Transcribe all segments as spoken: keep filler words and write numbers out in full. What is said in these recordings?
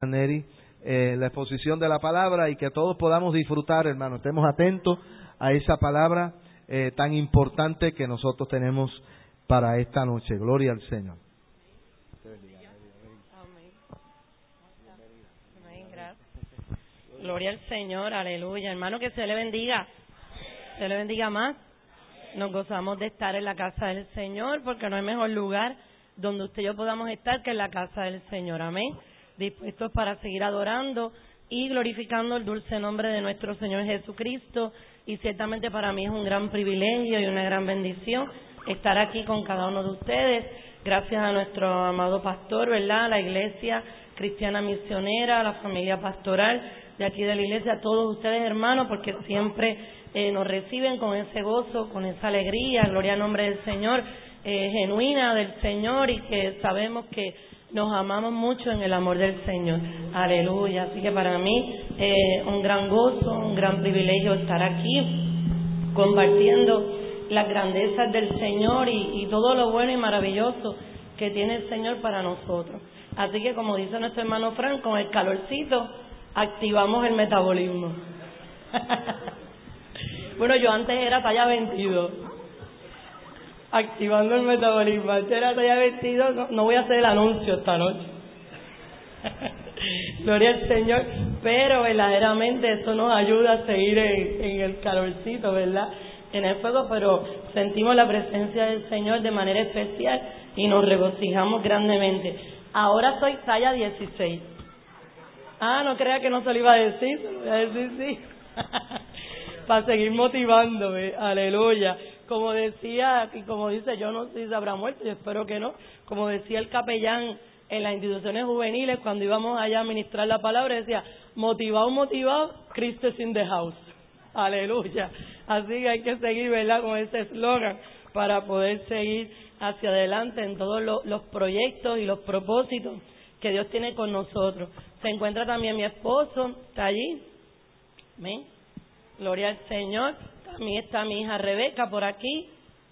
Neri, eh, la exposición de la palabra y que todos podamos disfrutar, hermano. Estemos atentos a esa palabra eh, tan importante que nosotros tenemos para esta noche. Gloria al Señor. Amén. Amén, gracias. Gloria al Señor, aleluya. Hermano, que se le bendiga. Se le bendiga más. Nos gozamos de estar en la casa del Señor, porque no hay mejor lugar donde usted y yo podamos estar que en la casa del Señor. Amén. Dispuestos para seguir adorando y glorificando el dulce nombre de nuestro Señor Jesucristo. Y ciertamente para mí es un gran privilegio y una gran bendición estar aquí con cada uno de ustedes. Gracias a nuestro amado pastor, ¿verdad? La Iglesia Cristiana Misionera, la familia pastoral de aquí de la iglesia, a todos ustedes, hermanos, porque siempre eh, nos reciben con ese gozo, con esa alegría, gloria al nombre del Señor, eh, genuina del Señor, y que sabemos que nos amamos mucho en el amor del Señor. Aleluya. Así que para mí eh, un gran gozo, un gran privilegio estar aquí compartiendo las grandezas del Señor y, y todo lo bueno y maravilloso que tiene el Señor para nosotros. Así que, como dice nuestro hermano Frank, con el calorcito activamos el metabolismo. Bueno, yo antes era talla veintidós. Activando el metabolismo. Antes era talla veintidós. No, no voy a hacer el anuncio esta noche. Gloria al Señor. Pero verdaderamente eso nos ayuda a seguir en, en el calorcito, ¿verdad? En el fuego, pero sentimos la presencia del Señor de manera especial y nos regocijamos grandemente. Ahora soy talla dieciséis. Ah, no crea que no se lo iba a decir, se lo voy a decir sí. Para seguir motivándome, aleluya. Como decía, y como dice, yo no sé si se habrá muerto, yo espero que no. Como decía el capellán en las instituciones juveniles, cuando íbamos allá a ministrar la palabra, decía, motivado, motivado, Cristo is in the house. Aleluya. Así que hay que seguir, ¿verdad?, con ese eslogan para poder seguir hacia adelante en todos los, los proyectos y los propósitos que Dios tiene con nosotros. Se encuentra también mi esposo, está allí. Amén. Gloria al Señor. También está mi hija Rebeca por aquí.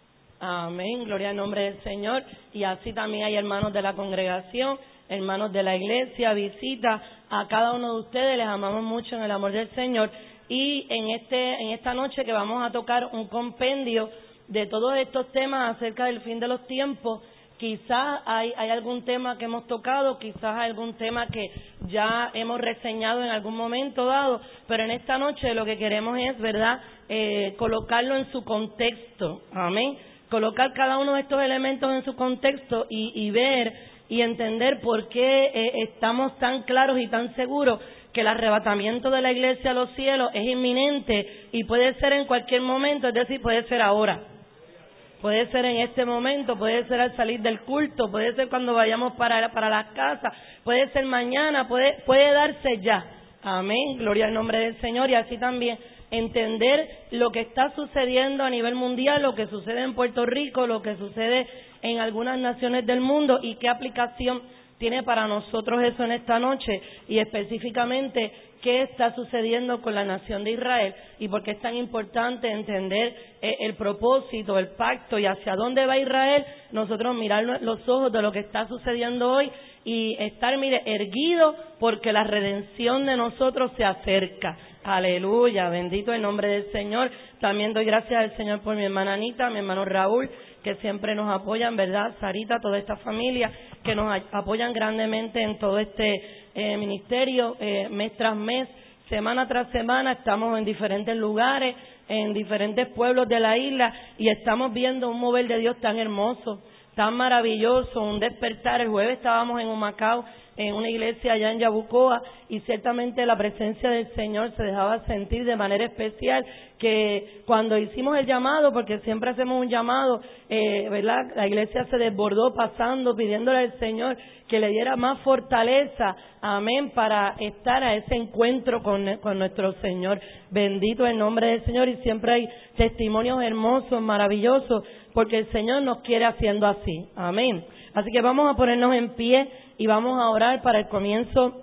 Amén. Gloria al nombre del Señor. Y así también hay hermanos de la congregación, hermanos de la iglesia, visita a cada uno de ustedes. Les amamos mucho en el amor del Señor. Y en este en esta noche que vamos a tocar un compendio de todos estos temas acerca del fin de los tiempos. Quizás hay, hay algún tema que hemos tocado, quizás hay algún tema que ya hemos reseñado en algún momento dado, pero en esta noche lo que queremos es, ¿verdad?, eh, colocarlo en su contexto. Amén. Colocar cada uno de estos elementos en su contexto y, y ver y entender por qué eh, estamos tan claros y tan seguros que el arrebatamiento de la iglesia a los cielos es inminente y puede ser en cualquier momento, es decir, puede ser ahora. Puede ser en este momento, puede ser al salir del culto, puede ser cuando vayamos para, para las casas, puede ser mañana, puede, puede darse ya. Amén, gloria al nombre del Señor. Y así también entender lo que está sucediendo a nivel mundial, lo que sucede en Puerto Rico, lo que sucede en algunas naciones del mundo y qué aplicación tiene para nosotros eso en esta noche, y específicamente qué está sucediendo con la nación de Israel y por qué es tan importante entender eh, el propósito, el pacto y hacia dónde va Israel. Nosotros mirar los ojos de lo que está sucediendo hoy y estar, mire, erguido porque la redención de nosotros se acerca. Aleluya, bendito el nombre del Señor. También doy gracias al Señor por mi hermana Anita, mi hermano Raúl, que siempre nos apoyan, ¿verdad? Sarita, toda esta familia que nos apoyan grandemente en todo este eh, ministerio, eh, mes tras mes, semana tras semana. Estamos en diferentes lugares, en diferentes pueblos de la isla, y estamos viendo un mover de Dios tan hermoso, tan maravilloso, un despertar. El jueves estábamos en Humacao, en una iglesia allá en Yabucoa, y ciertamente la presencia del Señor se dejaba sentir de manera especial, que cuando hicimos el llamado, porque siempre hacemos un llamado, eh, ¿verdad?, la iglesia se desbordó pasando, pidiéndole al Señor que le diera más fortaleza, amén, para estar a ese encuentro con, con nuestro Señor. Bendito el nombre del Señor, y siempre hay testimonios hermosos, maravillosos, porque el Señor nos quiere haciendo así, amén. Así que vamos a ponernos en pie y vamos a orar para el comienzo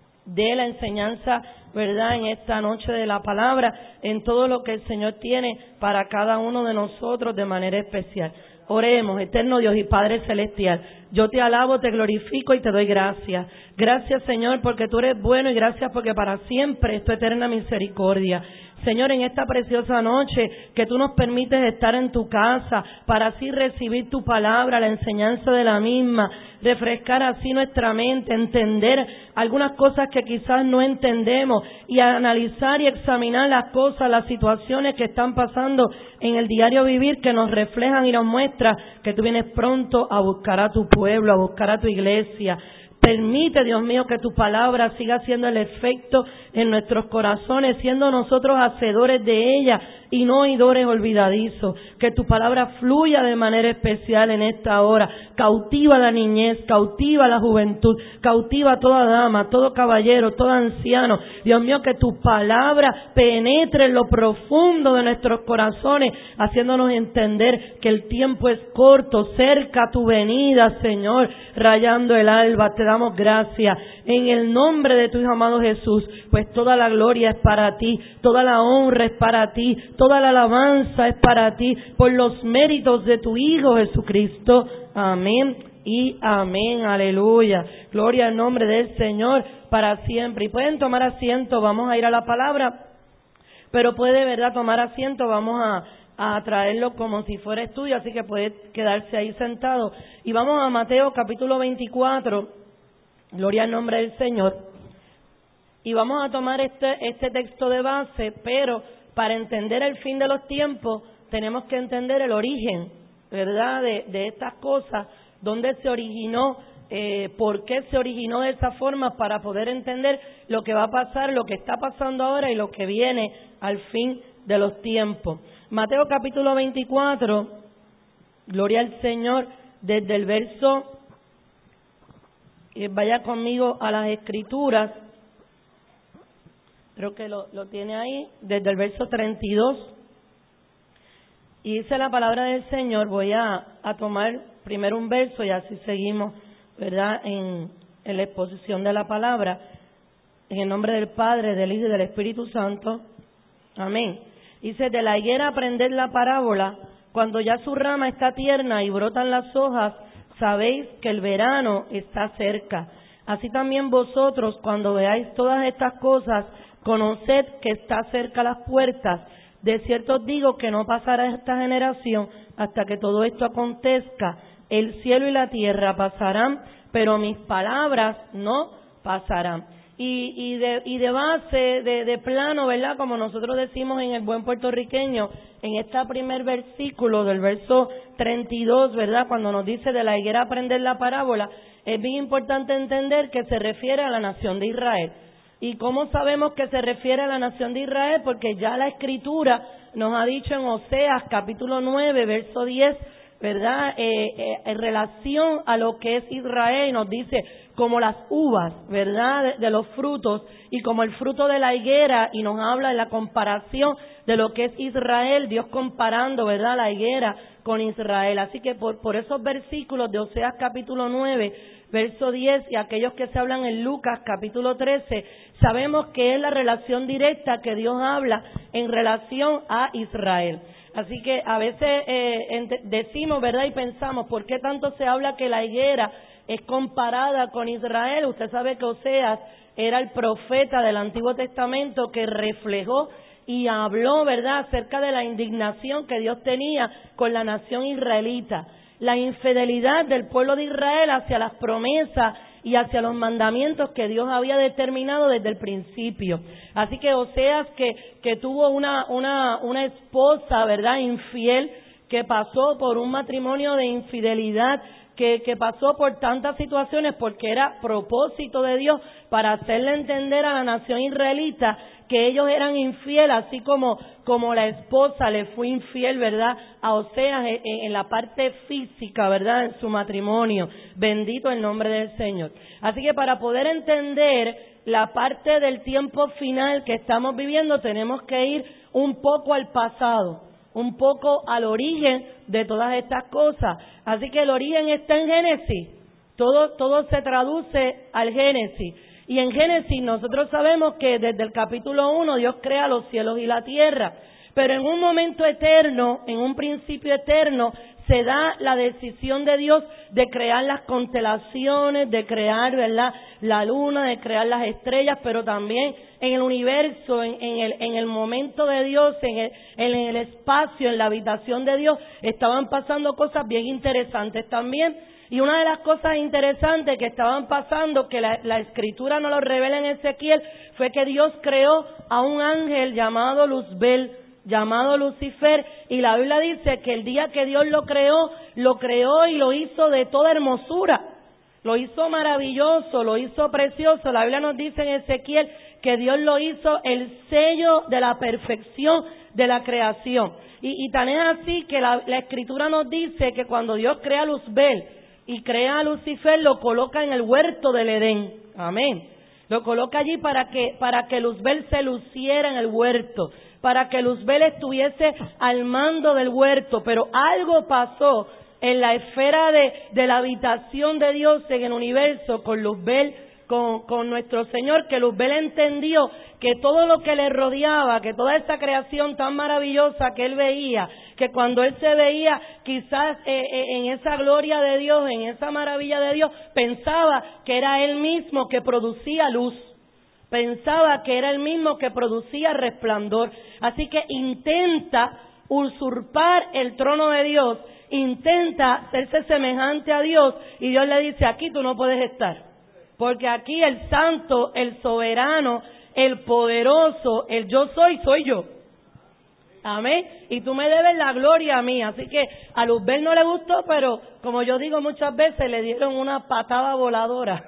de la enseñanza, ¿verdad?, en esta noche de la palabra, en todo lo que el Señor tiene para cada uno de nosotros de manera especial. Oremos, eterno Dios y Padre Celestial. Yo te alabo, te glorifico y te doy gracias. Gracias, Señor, porque tú eres bueno y gracias porque para siempre es tu eterna misericordia. Señor, en esta preciosa noche que tú nos permites estar en tu casa para así recibir tu palabra, la enseñanza de la misma, refrescar así nuestra mente, entender algunas cosas que quizás no entendemos y analizar y examinar las cosas, las situaciones que están pasando en el diario vivir que nos reflejan y nos muestra que tú vienes pronto a buscar a tu pueblo, a buscar a tu iglesia. Permite, Dios mío, que tu palabra siga haciendo el efecto en nuestros corazones, siendo nosotros hacedores de ella y no oidores olvidadizos. Que tu palabra fluya de manera especial en esta hora. Cautiva la niñez, cautiva la juventud, cautiva a toda dama, todo caballero, todo anciano. Dios mío, que tu palabra penetre en lo profundo de nuestros corazones, haciéndonos entender que el tiempo es corto, cerca tu venida, Señor, rayando el alba. Te damos gracias en el nombre de tu Hijo amado Jesús, pues toda la gloria es para ti, toda la honra es para ti, toda la alabanza es para ti, por los méritos de tu Hijo Jesucristo. Amén y amén. Aleluya. Gloria al nombre del Señor para siempre. Y pueden tomar asiento, vamos a ir a la palabra, pero puede, ¿verdad?, tomar asiento, vamos a a traerlo como si fuera estudio, así que puede quedarse ahí sentado. Y vamos a Mateo capítulo veinticuatro, gloria al nombre del Señor, y vamos a tomar este, este texto de base, pero para entender el fin de los tiempos tenemos que entender el origen, ¿verdad?, de, de estas cosas, dónde se originó, eh, por qué se originó de esa forma, para poder entender lo que va a pasar, lo que está pasando ahora y lo que viene al fin de los tiempos. Mateo capítulo veinticuatro, gloria al Señor, desde el verso, eh, vaya conmigo a las Escrituras, creo que lo, lo tiene ahí, desde el verso treinta y dos, y dice la palabra del Señor. Voy a, a tomar primero un verso y así seguimos, ¿verdad?, en, en la exposición de la palabra, en el nombre del Padre, del Hijo y del Espíritu Santo. Amén. Dice: de la higuera aprended la parábola, cuando ya su rama está tierna y brotan las hojas, sabéis que el verano está cerca. Así también vosotros, cuando veáis todas estas cosas, conoced que está cerca las puertas. De cierto os digo que no pasará esta generación hasta que todo esto acontezca. El cielo y la tierra pasarán, pero mis palabras no pasarán. Y, y, de, y de base, de, de plano, ¿verdad?, como nosotros decimos en el buen puertorriqueño, en este primer versículo del verso treinta y dos, ¿verdad?, cuando nos dice de la higuera aprender la parábola, es bien importante entender que se refiere a la nación de Israel. ¿Y cómo sabemos que se refiere a la nación de Israel? Porque ya la Escritura nos ha dicho en Oseas capítulo nueve, verso diez, ¿verdad?, eh, eh, en relación a lo que es Israel, nos dice como las uvas, ¿verdad?, de, de los frutos, y como el fruto de la higuera, y nos habla de la comparación de lo que es Israel, Dios comparando, ¿verdad?, la higuera con Israel. Así que por, por esos versículos de Oseas capítulo nueve, verso diez, y aquellos que se hablan en Lucas capítulo trece, sabemos que es la relación directa que Dios habla en relación a Israel. Así que a veces eh, decimos, ¿verdad?, y pensamos, ¿por qué tanto se habla que la higuera es comparada con Israel? Usted sabe que Oseas era el profeta del Antiguo Testamento que reflejó y habló, ¿verdad?, acerca de la indignación que Dios tenía con la nación israelita, la infidelidad del pueblo de Israel hacia las promesas y hacia los mandamientos que Dios había determinado desde el principio. Así que Oseas, que, que tuvo una, una, una esposa, ¿verdad?, infiel, que pasó por un matrimonio de infidelidad, que, que pasó por tantas situaciones, porque era propósito de Dios para hacerle entender a la nación israelita que ellos eran infieles, así como, como la esposa le fue infiel, ¿verdad?, a Oseas en, en la parte física, ¿verdad?, en su matrimonio. Bendito el nombre del Señor. Así que para poder entender la parte del tiempo final que estamos viviendo, tenemos que ir un poco al pasado, un poco al origen de todas estas cosas. Así que el origen está en Génesis. Todo, todo se traduce al Génesis. Y en Génesis nosotros sabemos que desde el capítulo uno Dios crea los cielos y la tierra. Pero en un momento eterno, en un principio eterno, se da la decisión de Dios de crear las constelaciones, de crear, ¿verdad?, la luna, de crear las estrellas, pero también en el universo, en, en, el, en el momento de Dios, en el, en el espacio, en la habitación de Dios, estaban pasando cosas bien interesantes también. Y una de las cosas interesantes que estaban pasando, que la, la Escritura nos lo revela en Ezequiel, fue que Dios creó a un ángel llamado Luzbel, llamado Lucifer, y la Biblia dice que el día que Dios lo creó, lo creó y lo hizo de toda hermosura, lo hizo maravilloso, lo hizo precioso. La Biblia nos dice en Ezequiel que Dios lo hizo el sello de la perfección de la creación, y, y tan es así que la, la Escritura nos dice que cuando Dios crea a Luzbel y crea a Lucifer, lo coloca en el huerto del Edén, amén, lo coloca allí para que, para que Luzbel se luciera en el huerto, para que Luzbel estuviese al mando del huerto. Pero algo pasó en la esfera de, de la habitación de Dios en el universo con Luzbel, con, con nuestro Señor, que Luzbel entendió que todo lo que le rodeaba, que toda esa creación tan maravillosa que él veía, que cuando él se veía quizás eh, eh, en esa gloria de Dios, en esa maravilla de Dios, pensaba que era él mismo que producía luz, pensaba que era el mismo que producía resplandor. Así que intenta usurpar el trono de Dios, intenta hacerse semejante a Dios, y Dios le dice: aquí tú no puedes estar, porque aquí el santo, el soberano, el poderoso, el yo soy, soy yo. Amén. Y tú me debes la gloria a mí. Así que a Luzbel no le gustó, pero como yo digo muchas veces, le dieron una patada voladora.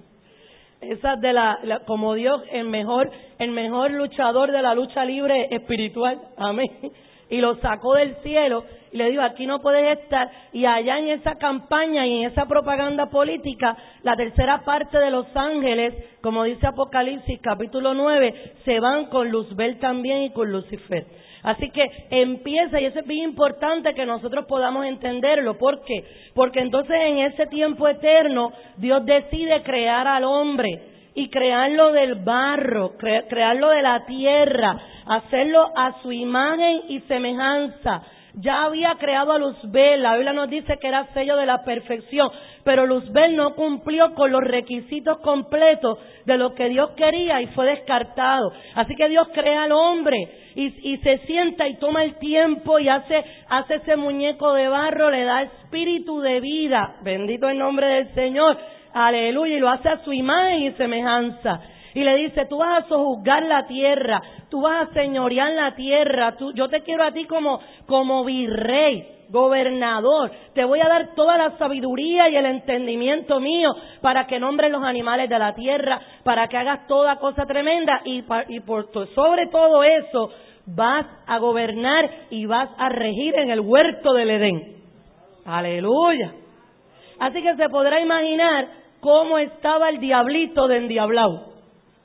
Esa de la, la, como Dios, el mejor, el mejor luchador de la lucha libre espiritual, amén, y lo sacó del cielo y le dijo: aquí no puedes estar. Y allá en esa campaña y en esa propaganda política, la tercera parte de los ángeles, como dice Apocalipsis capítulo nueve, se van con Luzbel también y con Lucifer. Así que empieza, y eso es bien importante que nosotros podamos entenderlo. ¿Por qué? Porque entonces en ese tiempo eterno Dios decide crear al hombre y crearlo del barro, cre- crearlo de la tierra, hacerlo a su imagen y semejanza. Ya había creado a Luzbel, la Biblia nos dice que era sello de la perfección, pero Luzbel no cumplió con los requisitos completos de lo que Dios quería y fue descartado. Así que Dios crea al hombre y, y se sienta y toma el tiempo y hace, hace ese muñeco de barro, le da espíritu de vida, bendito el nombre del Señor, aleluya, y lo hace a su imagen y semejanza. Y le dice: tú vas a sojuzgar la tierra, tú vas a señorear la tierra, tú, yo te quiero a ti como, como virrey, gobernador, te voy a dar toda la sabiduría y el entendimiento mío para que nombres los animales de la tierra, para que hagas toda cosa tremenda, y, y por sobre todo eso vas a gobernar y vas a regir en el huerto del Edén. Aleluya. Así que se podrá imaginar cómo estaba el diablito de endiablado,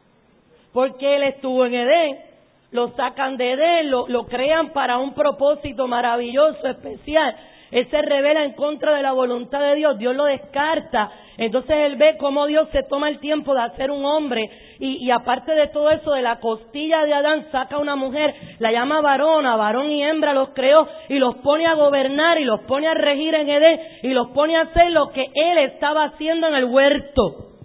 porque él estuvo en Edén, lo sacan de Edén, lo, lo crean para un propósito maravilloso, especial. Él se revela en contra de la voluntad de Dios, Dios lo descarta. Entonces él ve cómo Dios se toma el tiempo de hacer un hombre, y, y aparte de todo eso, de la costilla de Adán saca una mujer, la llama varona, varón y hembra los creó, y los pone a gobernar y los pone a regir en Edén, y los pone a hacer lo que él estaba haciendo en el huerto.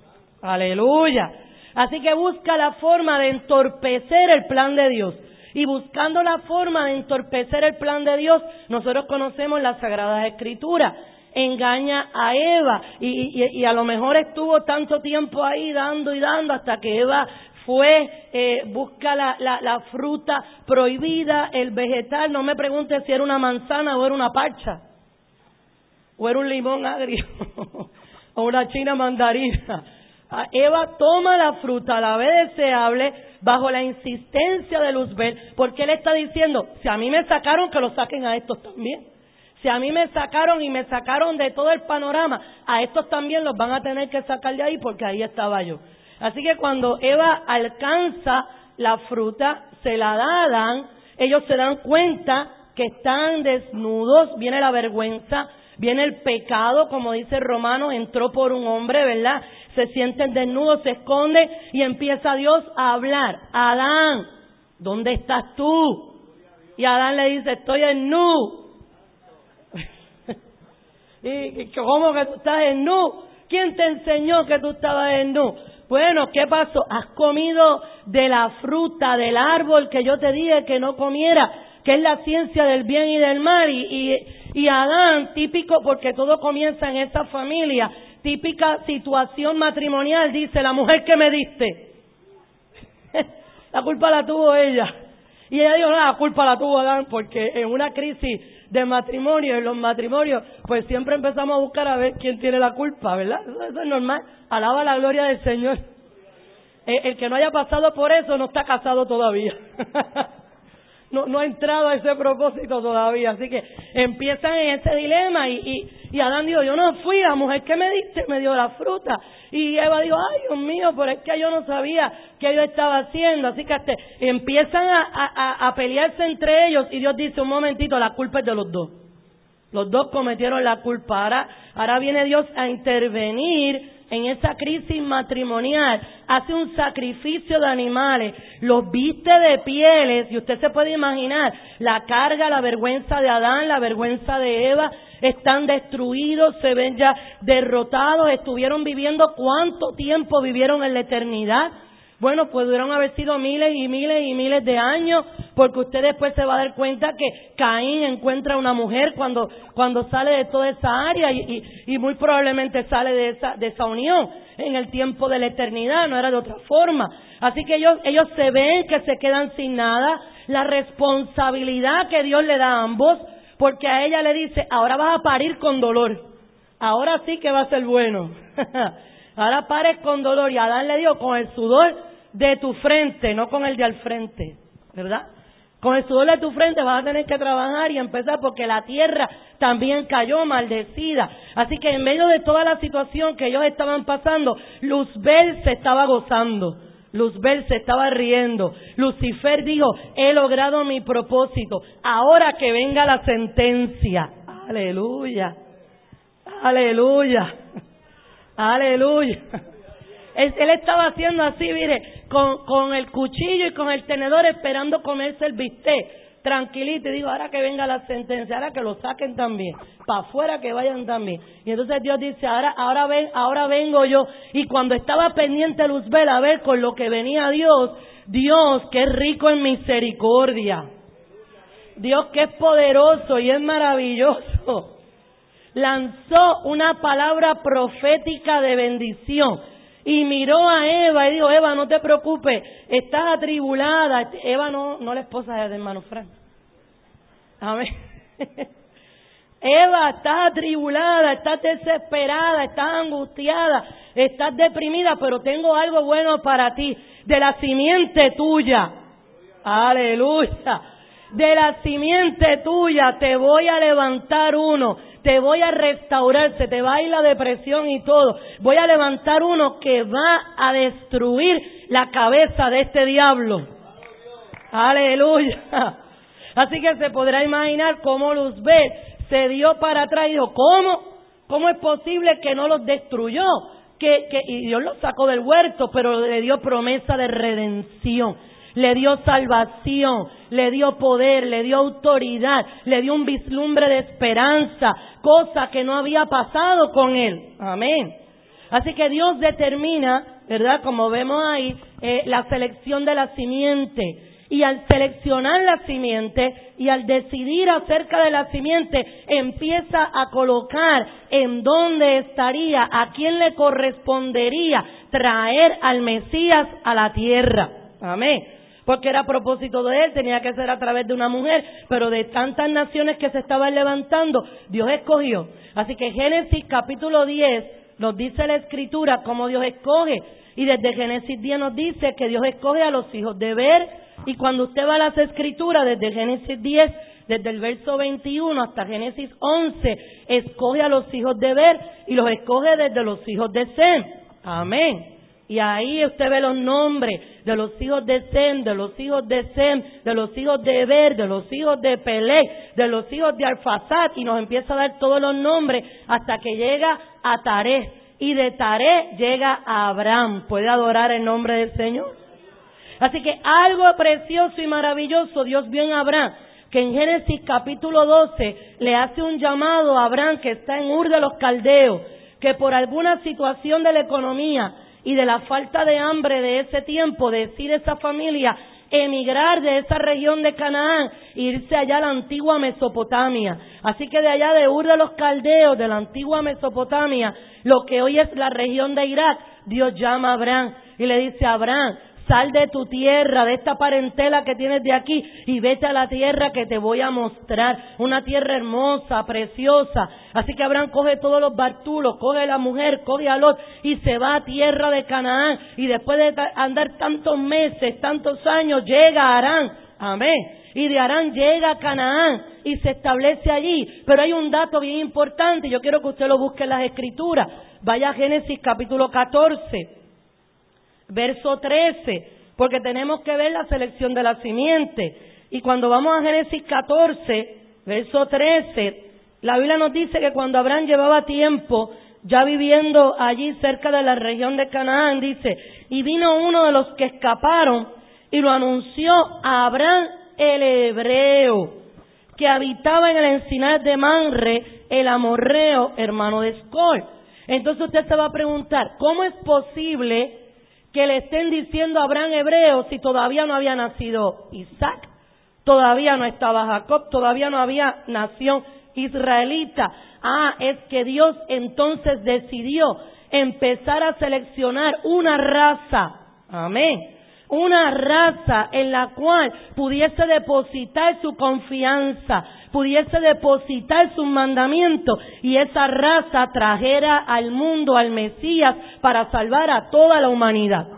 Aleluya. Así que busca la forma de entorpecer el plan de Dios. Y buscando la forma de entorpecer el plan de Dios, nosotros conocemos las Sagradas Escrituras. Engaña a Eva y, y, y a lo mejor estuvo tanto tiempo ahí dando y dando hasta que Eva fue, eh, busca la, la, la fruta prohibida, el vegetal. No me preguntes si era una manzana o era una parcha, o era un limón agrio, o una china mandarina. Eva toma la fruta, la ve deseable, bajo la insistencia de Luzbel, porque él está diciendo: si a mí me sacaron, que lo saquen a estos también. Si a mí me sacaron y me sacaron de todo el panorama, a estos también los van a tener que sacar de ahí, porque ahí estaba yo. Así que cuando Eva alcanza la fruta, se la da a Adán, ellos se dan cuenta que están desnudos, viene la vergüenza, viene el pecado, como dice Romanos, entró por un hombre, ¿verdad? Se sienten desnudos, se esconden, y empieza Dios a hablar: Adán, ¿dónde estás tú? Y Adán le dice: estoy desnudo. ¿Y cómo que tú estás desnudo? ¿Quién te enseñó que tú estabas desnudo? Bueno, ¿qué pasó? Has comido de la fruta del árbol que yo te dije que no comiera, que es la ciencia del bien y del mal. Y, y, y Adán, típico, porque todo comienza en esa familia, típica situación matrimonial, dice: la mujer que me diste, la culpa la tuvo ella. Y ella dijo: no, la culpa la tuvo Adán, porque en una crisis de matrimonio, en los matrimonios, pues siempre empezamos a buscar a ver quién tiene la culpa, ¿verdad? Eso, eso es normal. Alaba la gloria del Señor. El, el que no haya pasado por eso no está casado todavía. no, no ha entrado a ese propósito todavía. Así que empiezan en ese dilema y, y, y Adán dijo: yo no fui, la mujer que me diste me dio la fruta. Y Eva dijo: ay, Dios mío, pero es que yo no sabía qué yo estaba haciendo. Así que hasta empiezan a, a, a pelearse entre ellos y Dios dice: un momentito, la culpa es de los dos. Los dos cometieron la culpa. Ahora, ahora viene Dios a intervenir en esa crisis matrimonial, hace un sacrificio de animales, los viste de pieles, y usted se puede imaginar la carga, la vergüenza de Adán, la vergüenza de Eva. Están destruidos, se ven ya derrotados. Estuvieron viviendo, ¿cuánto tiempo vivieron en la eternidad? Bueno, pudieron haber sido miles y miles y miles de años, porque usted después se va a dar cuenta que Caín encuentra una mujer cuando cuando sale de toda esa área y, y, y muy probablemente sale de esa de esa unión en el tiempo de la eternidad, no era de otra forma. Así que ellos ellos se ven que se quedan sin nada, la responsabilidad que Dios le da a ambos, porque a ella le dice: ahora vas a parir con dolor, ahora sí que va a ser bueno. Ahora pares con dolor. Y Adán le dijo: con el sudor de tu frente, no con el de al frente, ¿verdad? Con el sudor de tu frente vas a tener que trabajar y empezar, porque la tierra también cayó maldecida. Así que en medio de toda la situación que ellos estaban pasando, Luzbel se estaba gozando, Luzbel se estaba riendo. Lucifer dijo: he logrado mi propósito, ahora que venga la sentencia. Aleluya, aleluya. Aleluya. Él, él estaba haciendo así, mire, con, con el cuchillo y con el tenedor, esperando comerse el bistec, tranquilito. Y digo: ahora que venga la sentencia, ahora que lo saquen también, para afuera que vayan también. Y entonces Dios dice: ahora, ahora ven, ahora vengo yo. Y cuando estaba pendiente Luzbel a ver con lo que venía Dios, Dios que es rico en misericordia, Dios que es poderoso y es maravilloso, lanzó una palabra profética de bendición y miró a Eva y dijo: Eva, no te preocupes, estás atribulada. Eva no, no la esposa del hermano Frank. Amén. Eva, estás atribulada, estás desesperada, estás angustiada, estás deprimida, pero tengo algo bueno para ti. De la simiente tuya, aleluya, de la simiente tuya te voy a levantar uno, te voy a restaurar, se te va a ir la depresión y todo. Voy a levantar uno que va a destruir la cabeza de este diablo. Aleluya. Así que se podrá imaginar cómo Luzbel se dio para atrás y dijo: ¿cómo? ¿Cómo es posible que no los destruyó? Que, que, y Dios los sacó del huerto, pero le dio promesa de redención, le dio salvación, le dio poder, le dio autoridad, le dio un vislumbre de esperanza, cosa que no había pasado con él. Amén. Así que Dios determina, ¿verdad? Como vemos ahí, eh, la selección de la simiente. Y al seleccionar la simiente y al decidir acerca de la simiente, empieza a colocar en dónde estaría, a quién le correspondería traer al Mesías a la tierra. Amén. Porque era propósito de él, tenía que ser a través de una mujer, pero de tantas naciones que se estaban levantando, Dios escogió. Así que Génesis capítulo diez nos dice la Escritura cómo Dios escoge. Y desde Génesis diez nos dice que Dios escoge a los hijos de Ber. Y cuando usted va a las Escrituras, desde Génesis diez, desde el verso veintiuno hasta Génesis once, escoge a los hijos de Ber y los escoge desde los hijos de Sem. Amén. Y ahí usted ve los nombres de los hijos de Sem, de los hijos de Sem, de los hijos de Eber, de los hijos de Peleg, de los hijos de Arfasad, y nos empieza a dar todos los nombres hasta que llega a Taré. Y de Taré llega a Abraham. ¿Puede adorar el nombre del Señor? Así que algo precioso y maravilloso Dios vio en Abraham. que en Génesis capítulo doce le hace un llamado a Abraham, que está en Ur de los Caldeos, que por alguna situación de la economía y de la falta de hambre de ese tiempo decide esa familia emigrar de esa región de Canaán e irse allá a la antigua Mesopotamia. Así que de allá de Ur de los Caldeos, de la antigua Mesopotamia, lo que hoy es la región de Irak, Dios llama a Abraham y le dice: Abraham, sal de tu tierra, de esta parentela que tienes de aquí, y vete a la tierra que te voy a mostrar, una tierra hermosa, preciosa. Así que Abraham coge todos los bartulos, coge a la mujer, coge a Lot, y se va a tierra de Canaán, y después de andar tantos meses, tantos años, llega a Harán, amén, y de Harán llega a Canaán, y se establece allí. Pero hay un dato bien importante, yo quiero que usted lo busque en las Escrituras. Vaya a Génesis capítulo catorce, verso trece, porque tenemos que ver la selección de la simiente. Y cuando vamos a Génesis catorce, verso trece, la Biblia nos dice que cuando Abraham llevaba tiempo ya viviendo allí cerca de la región de Canaán, dice: y vino uno de los que escaparon y lo anunció a Abraham el hebreo, que habitaba en el encinar de Manre, el amorreo, hermano de Escol. Entonces usted se va a preguntar, ¿cómo es posible que le estén diciendo a Abraham hebreo si todavía no había nacido Isaac, todavía no estaba Jacob, todavía no había nación israelita? Ah, es que Dios entonces decidió empezar a seleccionar una raza, amén, una raza en la cual pudiese depositar su confianza, pudiese depositar sus mandamientos, y esa raza trajera al mundo al Mesías para salvar a toda la humanidad.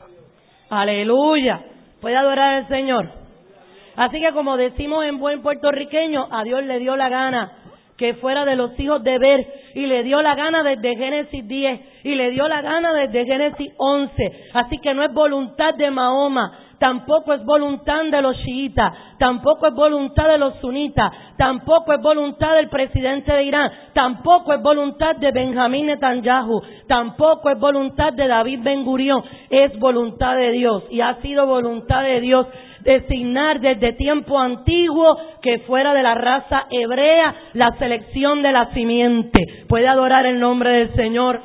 Aleluya. ¿Puede adorar al Señor? Así que, como decimos en buen puertorriqueño, a Dios le dio la gana que fuera de los hijos de Ber, y le dio la gana desde Génesis diez, y le dio la gana desde Génesis once. Así que no es voluntad de Mahoma, tampoco es voluntad de los chiitas, tampoco es voluntad de los sunitas, tampoco es voluntad del presidente de Irán, tampoco es voluntad de Benjamín Netanyahu, tampoco es voluntad de David Ben Gurión, es voluntad de Dios, y ha sido voluntad de Dios designar desde tiempo antiguo que fuera de la raza hebrea la selección de la simiente. Puede adorar el nombre del Señor.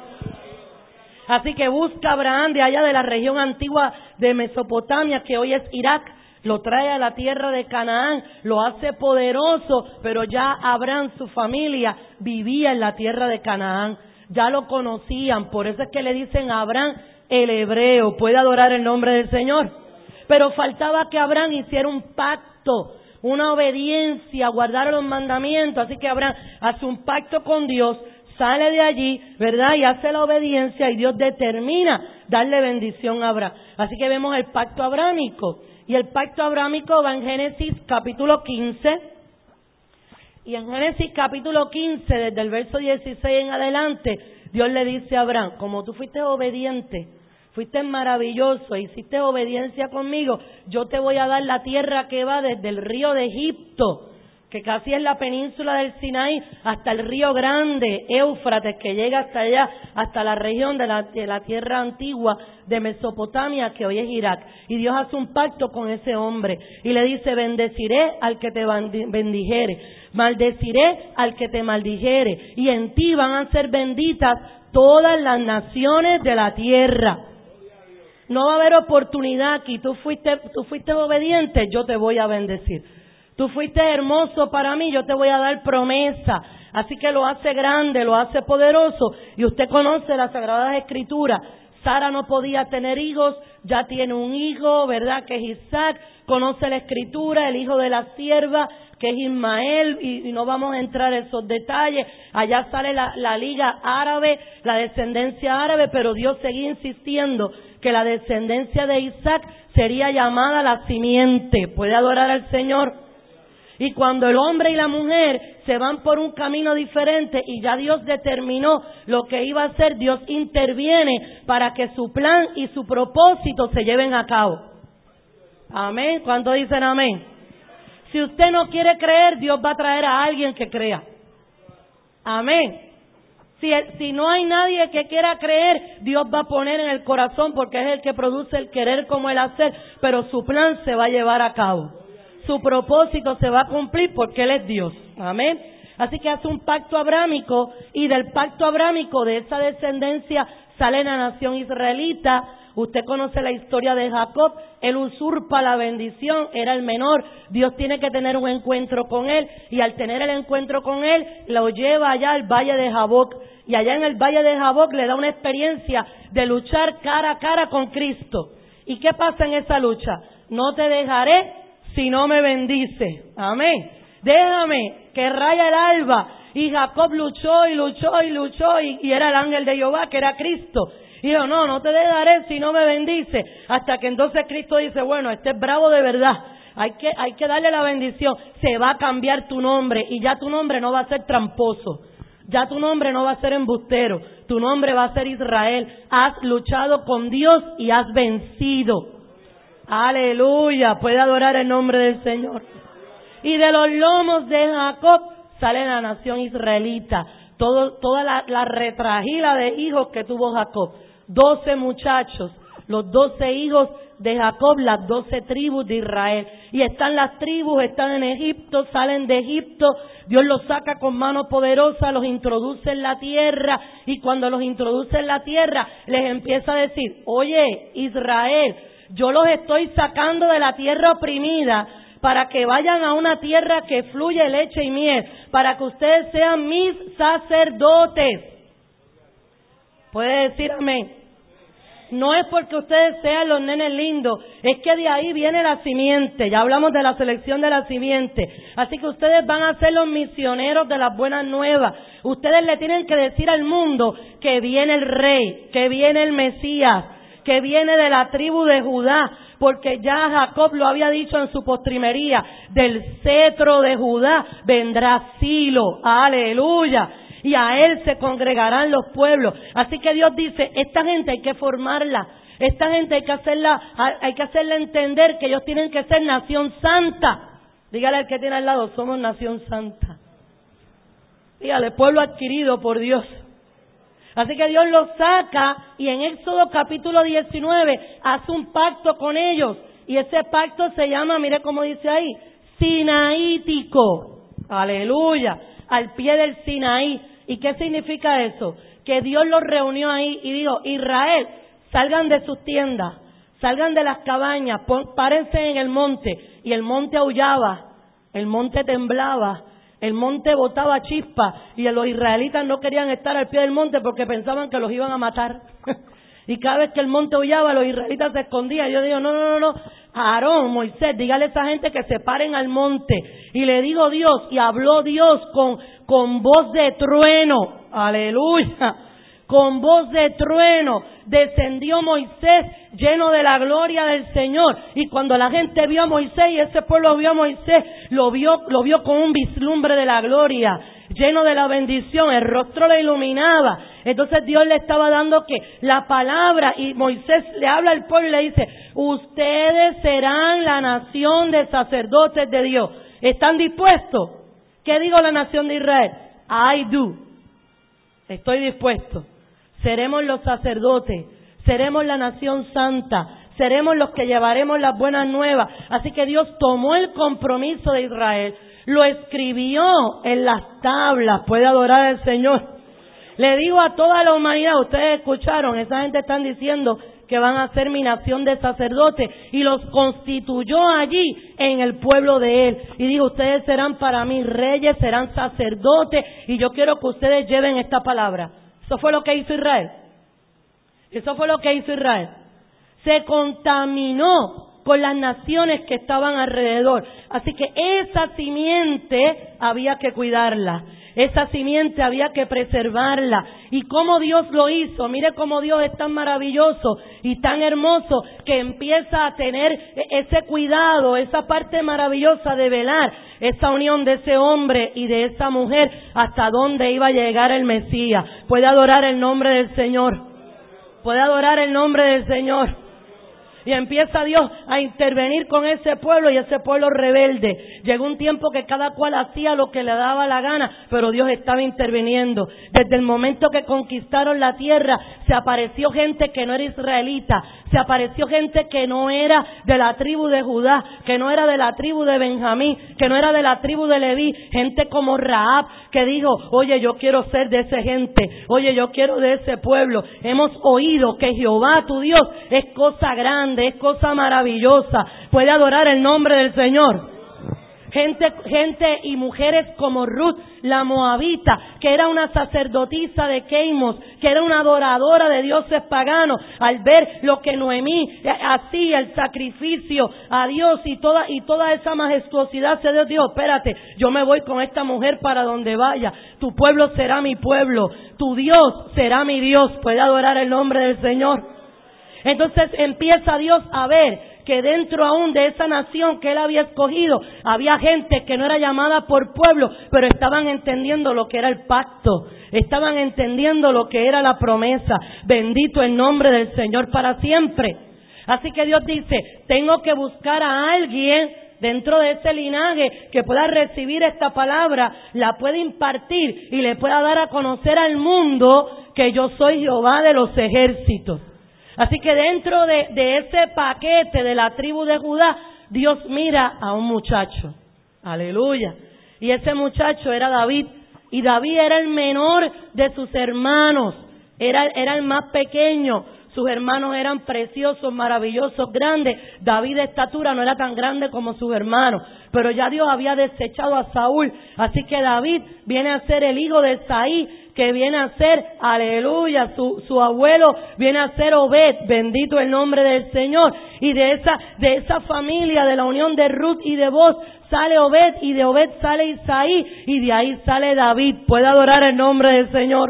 Así que busca a Abraham de allá de la región antigua de Mesopotamia, que hoy es Irak, lo trae a la tierra de Canaán, lo hace poderoso, pero ya Abraham, su familia, vivía en la tierra de Canaán, ya lo conocían, por eso es que le dicen a Abraham el hebreo. Puede adorar el nombre del Señor. Pero faltaba que Abraham hiciera un pacto, una obediencia, guardar los mandamientos. Así que Abraham hace un pacto con Dios, sale de allí, ¿verdad? Y hace la obediencia, y Dios determina darle bendición a Abraham. Así que vemos el pacto abrámico. Y el pacto abrámico va en Génesis capítulo quince. Y en Génesis capítulo quince, desde el verso dieciséis en adelante, Dios le dice a Abraham: como tú fuiste obediente, fuiste maravilloso, hiciste obediencia conmigo, yo te voy a dar la tierra que va desde el río de Egipto, que casi es la península del Sinaí, hasta el río grande, Éufrates, que llega hasta allá, hasta la región de la, de la tierra antigua de Mesopotamia, que hoy es Irak. Y Dios hace un pacto con ese hombre y le dice: bendeciré al que te bendijere, maldeciré al que te maldijere, y en ti van a ser benditas todas las naciones de la tierra. No va a haber oportunidad aquí. Tú fuiste, tú fuiste obediente, yo te voy a bendecir. Tú fuiste hermoso para mí, yo te voy a dar promesa. Así que lo hace grande, lo hace poderoso. Y usted conoce las Sagradas Escrituras. Sara no podía tener hijos, ya tiene un hijo, ¿verdad?, que es Isaac. Conoce la Escritura, el hijo de la sierva, que es Ismael, y, y no vamos a entrar en esos detalles. Allá sale la, la liga árabe, la descendencia árabe, pero Dios seguía insistiendo que la descendencia de Isaac sería llamada la simiente. Puede adorar al Señor. Y cuando el hombre y la mujer se van por un camino diferente y ya Dios determinó lo que iba a hacer, Dios interviene para que su plan y su propósito se lleven a cabo. Amén. ¿Cuántos dicen amén? Si usted no quiere creer, Dios va a traer a alguien que crea. Amén. Si, si no hay nadie que quiera creer, Dios va a poner en el corazón, porque es el que produce el querer como el hacer, pero su plan se va a llevar a cabo. su propósito se va a cumplir porque Él es Dios. Amén. Así que hace un pacto abrámico y del pacto abrámico, de esa descendencia, sale la nación israelita. Usted conoce la historia de Jacob. Él usurpa la bendición, era el menor. Dios tiene que tener un encuentro con él y al tener el encuentro con él, lo lleva allá al valle de Jaboc. Y allá en el valle de Jaboc le da una experiencia de luchar cara a cara con Cristo. ¿Y qué pasa en esa lucha? No te dejaré si no me bendice. Amén. Déjame que raya el alba. Y Jacob luchó y luchó y luchó y, y era el ángel de Jehová, que era Cristo. Y dijo, no, no te dejaré si no me bendice. Hasta que entonces Cristo dice, bueno, este es bravo de verdad. Hay que, hay que darle la bendición. Se va a cambiar tu nombre y ya tu nombre no va a ser tramposo. Ya tu nombre no va a ser embustero. Tu nombre va a ser Israel. Has luchado con Dios y has vencido. Aleluya. Puede adorar el nombre del Señor. Y de los lomos de Jacob sale la nación israelita. Todo, toda la, la retragila de hijos que tuvo Jacob. Doce muchachos, los doce hijos de Jacob, las doce tribus de Israel. Y están las tribus, están en Egipto, salen de Egipto. Dios los saca con mano poderosa, los introduce en la tierra. Y cuando los introduce en la tierra, les empieza a decir, oye, Israel, yo los estoy sacando de la tierra oprimida para que vayan a una tierra que fluye leche y miel, para que ustedes sean mis sacerdotes. ¿Puede decir amén? No es porque ustedes sean los nenes lindos, es que de ahí viene la simiente. Ya hablamos de la selección de la simiente. Así que ustedes van a ser los misioneros de las buenas nuevas. Ustedes le tienen que decir al mundo que viene el rey, que viene el Mesías, que viene de la tribu de Judá, porque ya Jacob lo había dicho en su postrimería, del cetro de Judá vendrá Silo, aleluya, y a él se congregarán los pueblos. Así que Dios dice, esta gente hay que formarla, esta gente hay que hacerla, hay que hacerle entender que ellos tienen que ser nación santa. Dígale al que tiene al lado, somos nación santa. Dígale, pueblo adquirido por Dios. Así que Dios los saca y en Éxodo capítulo diecinueve hace un pacto con ellos. Y ese pacto se llama, mire cómo dice ahí, Sinaítico. Aleluya. Al pie del Sinaí. ¿Y qué significa eso? Que Dios los reunió ahí y dijo, Israel, salgan de sus tiendas, salgan de las cabañas, pon, párense en el monte. Y el monte aullaba, el monte temblaba, el monte botaba chispas y los israelitas no querían estar al pie del monte porque pensaban que los iban a matar. Y cada vez que el monte aullaba, los israelitas se escondían. Yo digo, no, no, no, no, Aarón, Moisés, dígale a esa gente que se paren al monte. Y le digo Dios, y habló Dios con, con voz de trueno, aleluya, con voz de trueno, descendió Moisés lleno de la gloria del Señor. Y cuando la gente vio a Moisés y ese pueblo vio a Moisés, lo vio, lo vio con un vislumbre de la gloria, lleno de la bendición, el rostro le iluminaba. Entonces Dios le estaba dando que la palabra, y Moisés le habla al pueblo y le dice, ustedes serán la nación de sacerdotes de Dios. ¿Están dispuestos? ¿Qué digo la nación de Israel? I do. Estoy dispuesto. Seremos los sacerdotes, seremos la nación santa, seremos los que llevaremos las buenas nuevas. Así que Dios tomó el compromiso de Israel, lo escribió en las tablas. Puede adorar al Señor. Le digo a toda la humanidad, ustedes escucharon, esa gente están diciendo que van a ser mi nación de sacerdotes, y los constituyó allí en el pueblo de él, y dijo, ustedes serán para mí reyes, serán sacerdotes, y yo quiero que ustedes lleven esta palabra. Eso fue lo que hizo Israel. Eso fue lo que hizo Israel. Se contaminó con las naciones que estaban alrededor. Así que esa simiente había que cuidarla. Esa simiente había que preservarla. ¿Y cómo Dios lo hizo? Mire cómo Dios es tan maravilloso y tan hermoso que empieza a tener ese cuidado, esa parte maravillosa de velar esa unión de ese hombre y de esa mujer hasta dónde iba a llegar el Mesías. Puede adorar el nombre del Señor. Puede adorar el nombre del Señor. Y empieza Dios a intervenir con ese pueblo y ese pueblo rebelde. Llegó un tiempo que cada cual hacía lo que le daba la gana, pero Dios estaba interviniendo. Desde el momento que conquistaron la tierra, se apareció gente que no era israelita, se apareció gente que no era de la tribu de Judá, que no era de la tribu de Benjamín, que no era de la tribu de Leví, gente como Rahab, que dijo, oye, yo quiero ser de esa gente, oye, yo quiero de ese pueblo. Hemos oído que Jehová, tu Dios, es cosa grande, es cosa maravillosa, puede adorar el nombre del Señor. Gente, gente y mujeres como Ruth, la moabita, que era una sacerdotisa de Keimos, que era una adoradora de dioses paganos, al ver lo que Noemí hacía, el sacrificio a Dios y toda, y toda esa majestuosidad, se dio, Dios, espérate, yo me voy con esta mujer para donde vaya, tu pueblo será mi pueblo, tu Dios será mi Dios, puede adorar el nombre del Señor. Entonces empieza Dios a ver que dentro aún de esa nación que Él había escogido, había gente que no era llamada por pueblo, pero estaban entendiendo lo que era el pacto, estaban entendiendo lo que era la promesa. Bendito el nombre del Señor para siempre. Así que Dios dice, tengo que buscar a alguien dentro de ese linaje que pueda recibir esta palabra, la pueda impartir y le pueda dar a conocer al mundo que yo soy Jehová de los ejércitos. Así que dentro de, de ese paquete de la tribu de Judá, Dios mira a un muchacho. Aleluya. Y ese muchacho era David. Y David era el menor de sus hermanos. Era, era el más pequeño. Sus hermanos eran preciosos, maravillosos, grandes. David de estatura no era tan grande como sus hermanos. Pero ya Dios había desechado a Saúl. Así que David viene a ser el hijo de Isaí, que viene a ser, aleluya, su, su abuelo viene a ser Obed, bendito el nombre del Señor. Y de esa, de esa familia, de la unión de Ruth y de Boz, sale Obed, y de Obed sale Isaí, y de ahí sale David. Puede adorar el nombre del Señor.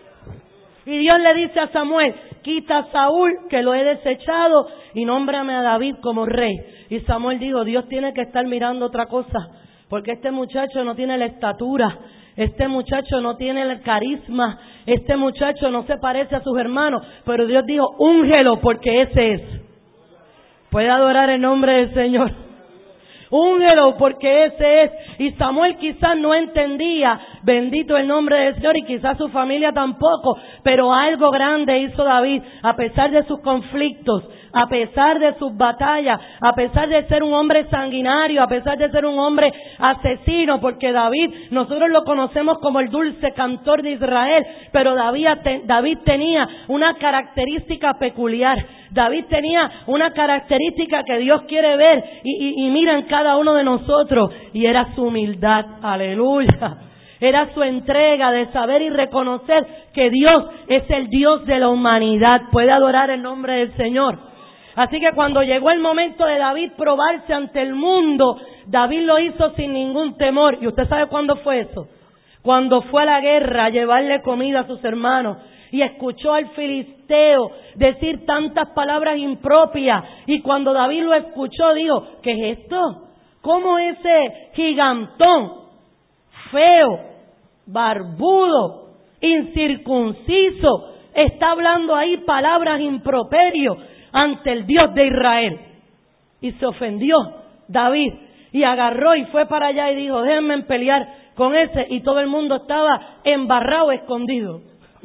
Y Dios le dice a Samuel, quita a Saúl, que lo he desechado, y nómbrame a David como rey. Y Samuel dijo, Dios tiene que estar mirando otra cosa, porque este muchacho no tiene la estatura, este muchacho no tiene el carisma, este muchacho no se parece a sus hermanos, pero Dios dijo, úngelo, porque ese es. Puede adorar el nombre del Señor. Úngelo, porque ese es. Y Samuel quizás no entendía, bendito el nombre del Señor, y quizás su familia tampoco, pero algo grande hizo David, a pesar de sus conflictos, a pesar de sus batallas, a pesar de ser un hombre sanguinario, a pesar de ser un hombre asesino, porque David, nosotros lo conocemos como el dulce cantor de Israel, pero David, David tenía una característica peculiar. David tenía una característica que Dios quiere ver y, y, y mira en cada uno de nosotros, y era su humildad. Aleluya. Era su entrega de saber y reconocer que Dios es el Dios de la humanidad. Puede adorar el nombre del Señor. Así que cuando llegó el momento de David probarse ante el mundo, David lo hizo sin ningún temor. ¿Y usted sabe cuándo fue eso? Cuando fue a la guerra a llevarle comida a sus hermanos y escuchó al filisteo decir tantas palabras impropias, y cuando David lo escuchó dijo, ¿qué es esto? ¿Cómo ese gigantón, feo, barbudo, incircunciso, está hablando ahí palabras improperios ante el Dios de Israel? Y se ofendió David y agarró y fue para allá y dijo, déjenme pelear con ese, y todo el mundo estaba embarrado, escondido.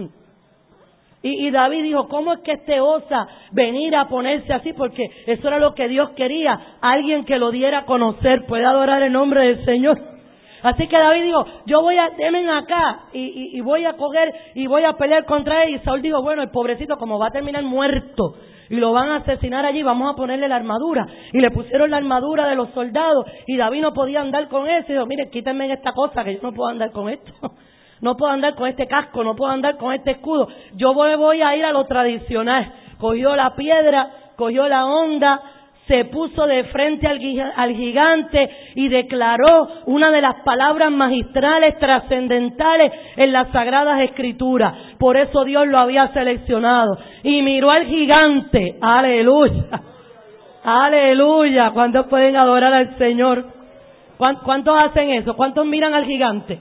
Y, y David dijo, ¿cómo es que este osa venir a ponerse así? Porque eso era lo que Dios quería, alguien que lo diera a conocer. Puede adorar el nombre del Señor. Así que David dijo, yo voy a, denme acá, y, y, y voy a coger y voy a pelear contra él. Y Saúl dijo, bueno, el pobrecito como va a terminar muerto y lo van a asesinar allí, vamos a ponerle la armadura. Y le pusieron la armadura de los soldados, y David no podía andar con eso. Y dijo, mire, quítenme esta cosa, que yo no puedo andar con esto. No puedo andar con este casco, no puedo andar con este escudo. Yo voy, voy a ir a lo tradicional. Cogió la piedra, cogió la honda, se puso de frente al, al gigante y declaró una de las palabras magistrales, trascendentales en las Sagradas Escrituras. Por eso Dios lo había seleccionado. Y miró al gigante. Aleluya. Aleluya. ¿Cuántos pueden adorar al Señor? ¿Cuántos hacen eso? ¿Cuántos miran al gigante?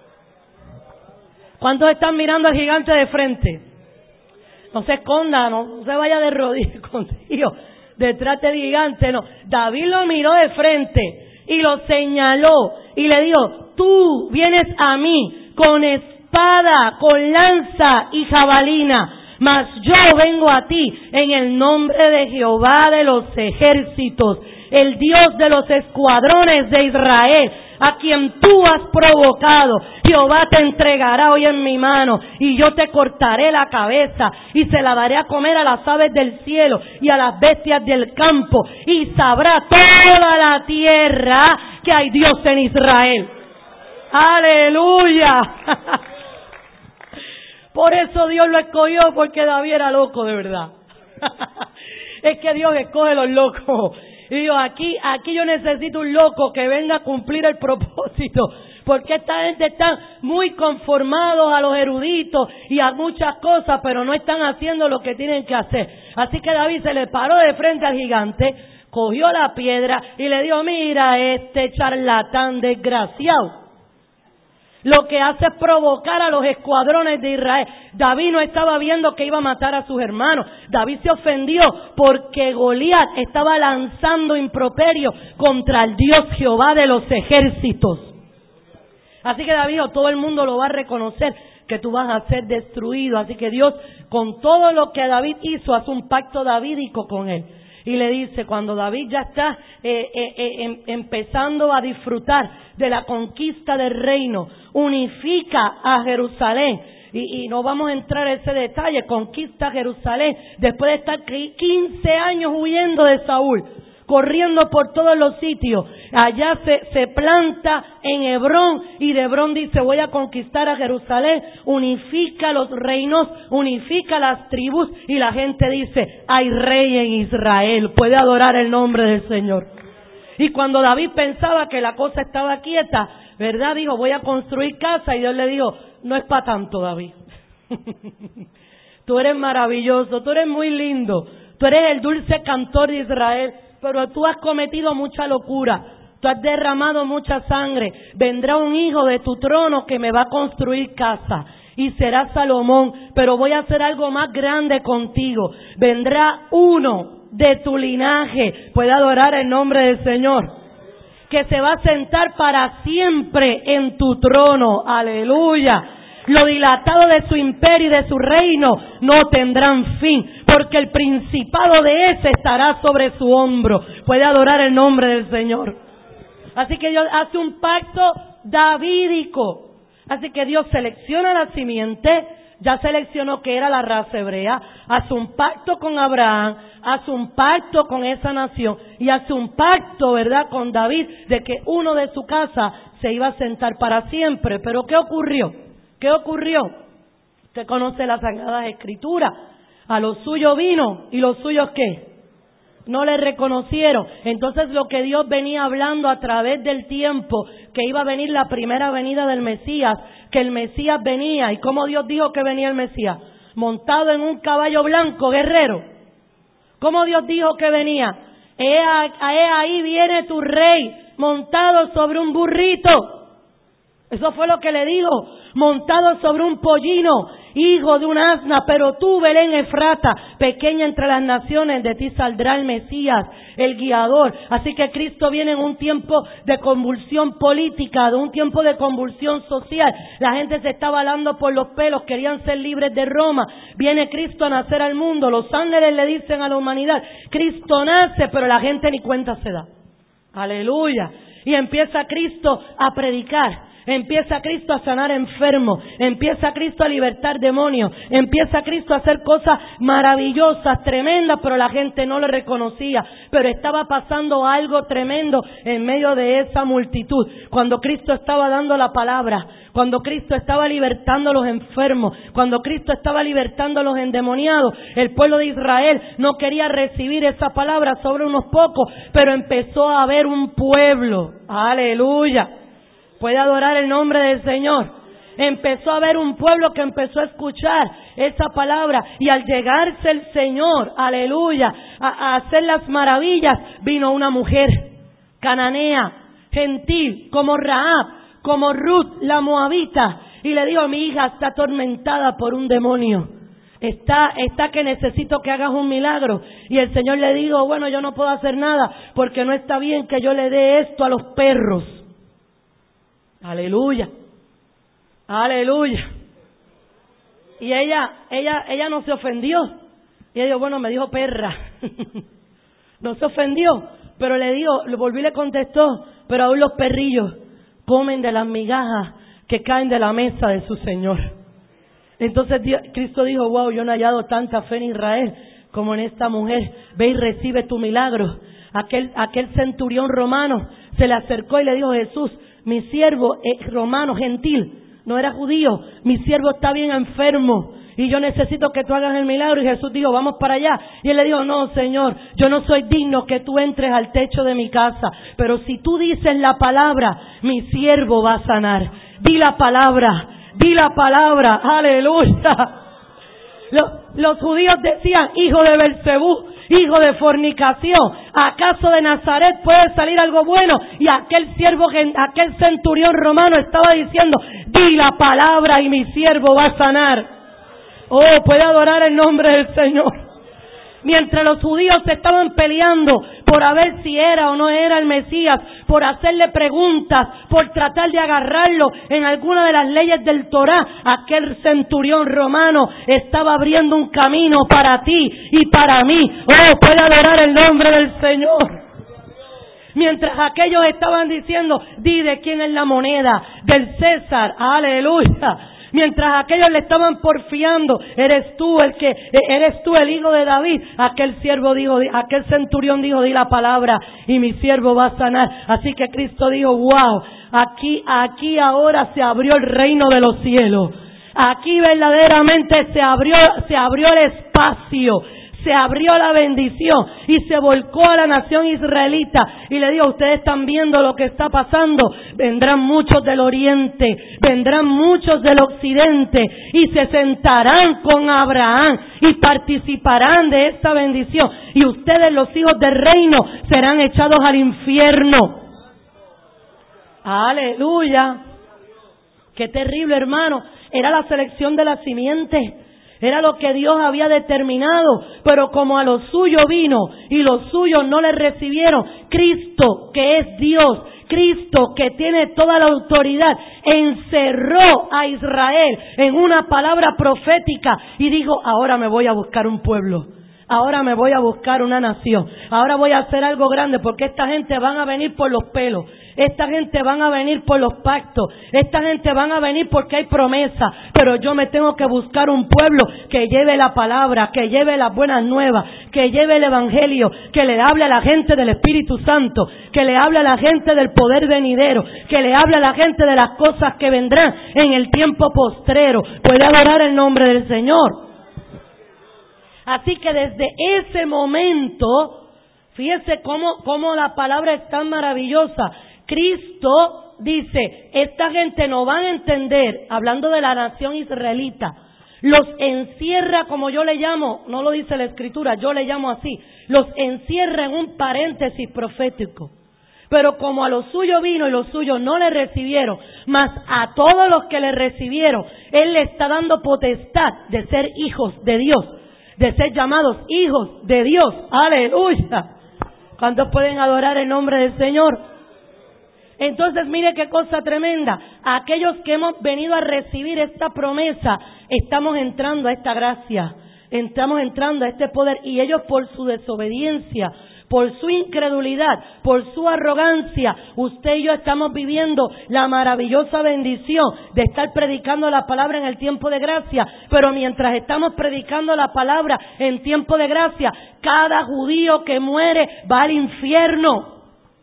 ¿Cuántos están mirando al gigante de frente? No se esconda, no, no se vaya de rodillas contigo detrás del gigante, no. David lo miró de frente y lo señaló y le dijo, tú vienes a mí con espada, con lanza y jabalina, mas yo vengo a ti en el nombre de Jehová de los ejércitos, el Dios de los escuadrones de Israel, a quien tú has provocado. Jehová te entregará hoy en mi mano, y yo te cortaré la cabeza, y se la daré a comer a las aves del cielo y a las bestias del campo, y sabrá toda la tierra que hay Dios en Israel. ¡Aleluya! Por eso Dios lo escogió, porque David era loco de verdad. Es que Dios escoge los locos. Y digo, aquí, aquí yo necesito un loco que venga a cumplir el propósito, porque esta gente está muy conformados a los eruditos y a muchas cosas, pero no están haciendo lo que tienen que hacer. Así que David se le paró de frente al gigante, cogió la piedra y le dijo: mira este charlatán desgraciado, lo que hace es provocar a los escuadrones de Israel. David no estaba viendo que iba a matar a sus hermanos. David se ofendió porque Goliat estaba lanzando improperio contra el Dios Jehová de los ejércitos. Así que David dijo: todo el mundo lo va a reconocer, que tú vas a ser destruido. Así que Dios, con todo lo que David hizo, hace un pacto davídico con él. Y le dice, cuando David ya está eh, eh, eh, em, empezando a disfrutar de la conquista del reino, unifica a Jerusalén. Y, y no vamos a entrar en ese detalle, conquista Jerusalén, después de estar quince años huyendo de Saúl, corriendo por todos los sitios. Allá se, se planta en Hebrón, y de Hebrón dice: voy a conquistar a Jerusalén, unifica los reinos, unifica las tribus, y la gente dice: hay rey en Israel, puede adorar el nombre del Señor. Y cuando David pensaba que la cosa estaba quieta, ¿verdad? Dijo: voy a construir casa, y Dios le dijo: no es para tanto, David. Tú eres maravilloso, tú eres muy lindo, tú eres el dulce cantor de Israel, pero tú has cometido mucha locura, tú has derramado mucha sangre. Vendrá un hijo de tu trono que me va a construir casa, y será Salomón, pero voy a hacer algo más grande contigo. Vendrá uno de tu linaje, puede adorar el nombre del Señor, que se va a sentar para siempre en tu trono. Aleluya. Lo dilatado de su imperio y de su reino no tendrán fin, porque el principado de ese estará sobre su hombro. Puede adorar el nombre del Señor. Así que Dios hace un pacto davídico. Así que Dios selecciona la simiente, ya seleccionó que era la raza hebrea, hace un pacto con Abraham, hace un pacto con esa nación, y hace un pacto, ¿verdad?, con David, de que uno de su casa se iba a sentar para siempre. Pero ¿qué ocurrió? ¿Qué ocurrió? Usted conoce las Sagradas Escrituras. A los suyos vino, ¿y los suyos qué? No le reconocieron. Entonces lo que Dios venía hablando a través del tiempo, que iba a venir la primera venida del Mesías, que el Mesías venía. ¿Y cómo Dios dijo que venía el Mesías? Montado en un caballo blanco, guerrero. ¿Cómo Dios dijo que venía? He, he ahí viene tu rey, montado sobre un burrito. Eso fue lo que le dijo, montado sobre un pollino, hijo de un asna. Pero tú, Belén Efrata, pequeña entre las naciones, de ti saldrá el Mesías, el guiador. Así que Cristo viene en un tiempo de convulsión política, de un tiempo de convulsión social. La gente se estaba alando por los pelos, querían ser libres de Roma. Viene Cristo a nacer al mundo. Los ángeles le dicen a la humanidad: Cristo nace, pero la gente ni cuenta se da. Aleluya. Y empieza Cristo a predicar. Empieza Cristo a sanar enfermos, empieza Cristo a libertar demonios, empieza Cristo a hacer cosas maravillosas, tremendas, pero la gente no le reconocía. Pero estaba pasando algo tremendo en medio de esa multitud. Cuando Cristo estaba dando la palabra, cuando Cristo estaba libertando a los enfermos, cuando Cristo estaba libertando a los endemoniados, el pueblo de Israel no quería recibir esa palabra sobre unos pocos, pero empezó a haber un pueblo. Aleluya. Puede adorar el nombre del Señor. Empezó a haber un pueblo que empezó a escuchar esa palabra, y al llegarse el Señor, aleluya, a, a hacer las maravillas, vino una mujer cananea, gentil, como Rahab, como Ruth la moabita, y le dijo: mi hija está atormentada por un demonio. Está, está que necesito que hagas un milagro. Y el Señor le dijo: bueno, yo no puedo hacer nada, porque no está bien que yo le dé esto a los perros. Aleluya, aleluya. Y ella, ella, ella no se ofendió. Y ella dijo, bueno, me dijo perra. No se ofendió, pero le dijo, le volví y le contestó, pero aún los perrillos comen de las migajas que caen de la mesa de su Señor. Entonces Dios, Cristo dijo, wow, yo no he hallado tanta fe en Israel como en esta mujer. Ve y recibe tu milagro. Aquel, aquel centurión romano se le acercó y le dijo, Jesús, mi siervo es romano, gentil, no era judío, mi siervo está bien enfermo y yo necesito que tú hagas el milagro. Y Jesús dijo, vamos para allá. Y él le dijo, no, Señor, yo no soy digno que tú entres al techo de mi casa, pero si tú dices la palabra, mi siervo va a sanar. Di la palabra, di la palabra, aleluya. Los, los judíos decían, hijo de Belcebú, hijo de fornicación, ¿acaso de Nazaret puede salir algo bueno? Y aquel siervo, aquel centurión romano estaba diciendo, di la palabra y mi siervo va a sanar. Oh, puede adorar el nombre del Señor. Mientras los judíos se estaban peleando por a ver si era o no era el Mesías, por hacerle preguntas, por tratar de agarrarlo en alguna de las leyes del Torá, aquel centurión romano estaba abriendo un camino para ti y para mí. Oh, puede adorar el nombre del Señor. Mientras aquellos estaban diciendo, di de quién es la moneda, del César, aleluya. Mientras aquellos le estaban porfiando, eres tú el que, eres tú el hijo de David. Aquel siervo dijo, aquel centurión dijo, di la palabra y mi siervo va a sanar. Así que Cristo dijo, wow, aquí, aquí ahora se abrió el reino de los cielos. Aquí verdaderamente se abrió, se abrió el espacio. Se abrió la bendición y se volcó a la nación israelita y le dijo, ustedes están viendo lo que está pasando, vendrán muchos del oriente, vendrán muchos del occidente y se sentarán con Abraham y participarán de esta bendición y ustedes, los hijos del reino, serán echados al infierno. Aleluya. Qué terrible, hermano. Era la selección de la simiente. Era lo que Dios había determinado, pero como a los suyos vino y los suyos no le recibieron, Cristo, que es Dios, Cristo, que tiene toda la autoridad, encerró a Israel en una palabra profética y dijo, ahora me voy a buscar un pueblo. Ahora me voy a buscar una nación. Ahora voy a hacer algo grande porque esta gente van a venir por los pelos. Esta gente van a venir por los pactos. Esta gente van a venir porque hay promesa. Pero yo me tengo que buscar un pueblo que lleve la palabra, que lleve las buenas nuevas, que lleve el evangelio, que le hable a la gente del Espíritu Santo, que le hable a la gente del poder venidero, que le hable a la gente de las cosas que vendrán en el tiempo postrero. Puede adorar el nombre del Señor. Así que desde ese momento, fíjese cómo, cómo la palabra es tan maravillosa. Cristo dice, esta gente no van a entender, hablando de la nación israelita, los encierra, como yo le llamo, no lo dice la Escritura, yo le llamo así, los encierra en un paréntesis profético. Pero como a los suyos vino y los suyos no le recibieron, mas a todos los que le recibieron, Él le está dando potestad de ser hijos de Dios, de ser llamados hijos de Dios. Aleluya. ¿Cuántos pueden adorar el nombre del Señor? Entonces mire qué cosa tremenda. Aquellos que hemos venido a recibir esta promesa, estamos entrando a esta gracia, estamos entrando a este poder, y ellos por su desobediencia, por su incredulidad, por su arrogancia, usted y yo estamos viviendo la maravillosa bendición de estar predicando la palabra en el tiempo de gracia. Pero mientras estamos predicando la palabra en tiempo de gracia, cada judío que muere va al infierno.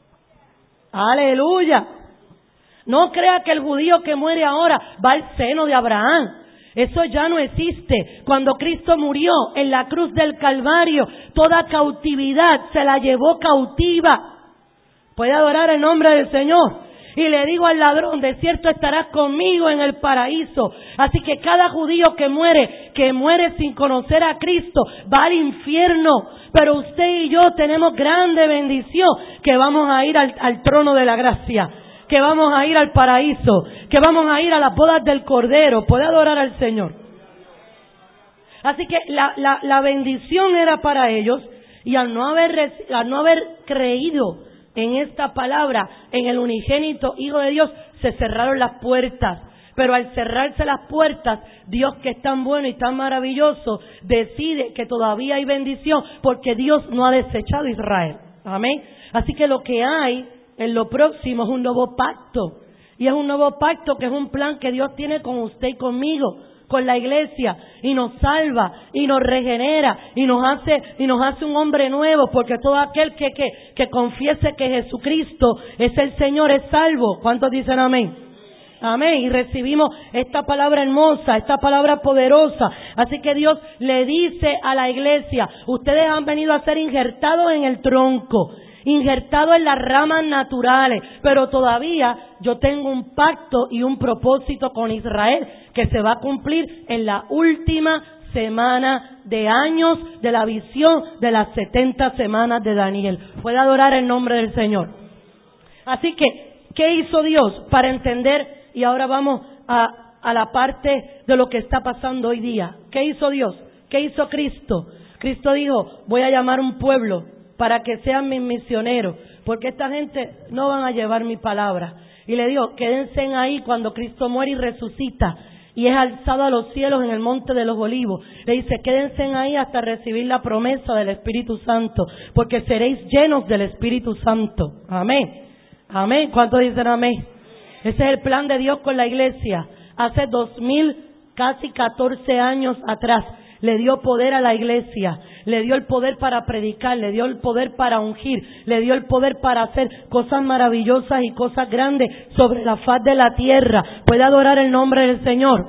Aleluya. No crea que el judío que muere ahora va al seno de Abraham. Eso ya no existe. Cuando Cristo murió en la cruz del Calvario, toda cautividad se la llevó cautiva. Puede adorar el nombre del Señor. Y le digo al ladrón, de cierto estarás conmigo en el paraíso. Así que cada judío que muere, que muere sin conocer a Cristo, va al infierno. Pero usted y yo tenemos grande bendición, que vamos a ir al, al trono de la gracia, que vamos a ir al paraíso, que vamos a ir a las bodas del Cordero. Puede adorar al Señor. Así que la, la, la bendición era para ellos, y al no haber, al no haber creído en esta palabra, en el unigénito Hijo de Dios, se cerraron las puertas. pero al cerrarse las puertas, Dios, que es tan bueno y tan maravilloso, decide que todavía hay bendición, porque Dios no ha desechado a Israel. Amén. Así que lo que hay en lo próximo es un nuevo pacto, y es un nuevo pacto que es un plan que Dios tiene con usted y conmigo, con la iglesia, y nos salva y nos regenera y nos hace y nos hace un hombre nuevo, porque todo aquel que que que confiese que Jesucristo es el Señor es salvo. ¿Cuántos dicen amén? Amén. Y recibimos esta palabra hermosa, esta palabra poderosa. Así que Dios le dice a la iglesia: ustedes han venido a ser injertados en el tronco, injertado en las ramas naturales, pero todavía yo tengo un pacto y un propósito con Israel que se va a cumplir en la última semana de años de la visión de las setenta semanas de Daniel. Puede adorar el nombre del Señor. Así que, ¿qué hizo Dios para entender? Y ahora vamos a, a la parte de lo que está pasando hoy día. ¿Qué hizo Dios? ¿Qué hizo Cristo? Cristo dijo: voy a llamar un pueblo para que sean mis misioneros, porque esta gente no van a llevar mi palabra. Y le dijo: quédense ahí cuando Cristo muere y resucita y es alzado a los cielos en el monte de los olivos. Le dice: quédense ahí hasta recibir la promesa del Espíritu Santo, porque seréis llenos del Espíritu Santo. Amén. Amén. ¿Cuántos dicen amén? Ese es el plan de Dios con la iglesia. Hace dos mil, casi catorce años atrás, le dio poder a la iglesia, le dio el poder para predicar, le dio el poder para ungir, le dio el poder para hacer cosas maravillosas y cosas grandes sobre la faz de la tierra. Puede adorar el nombre del Señor.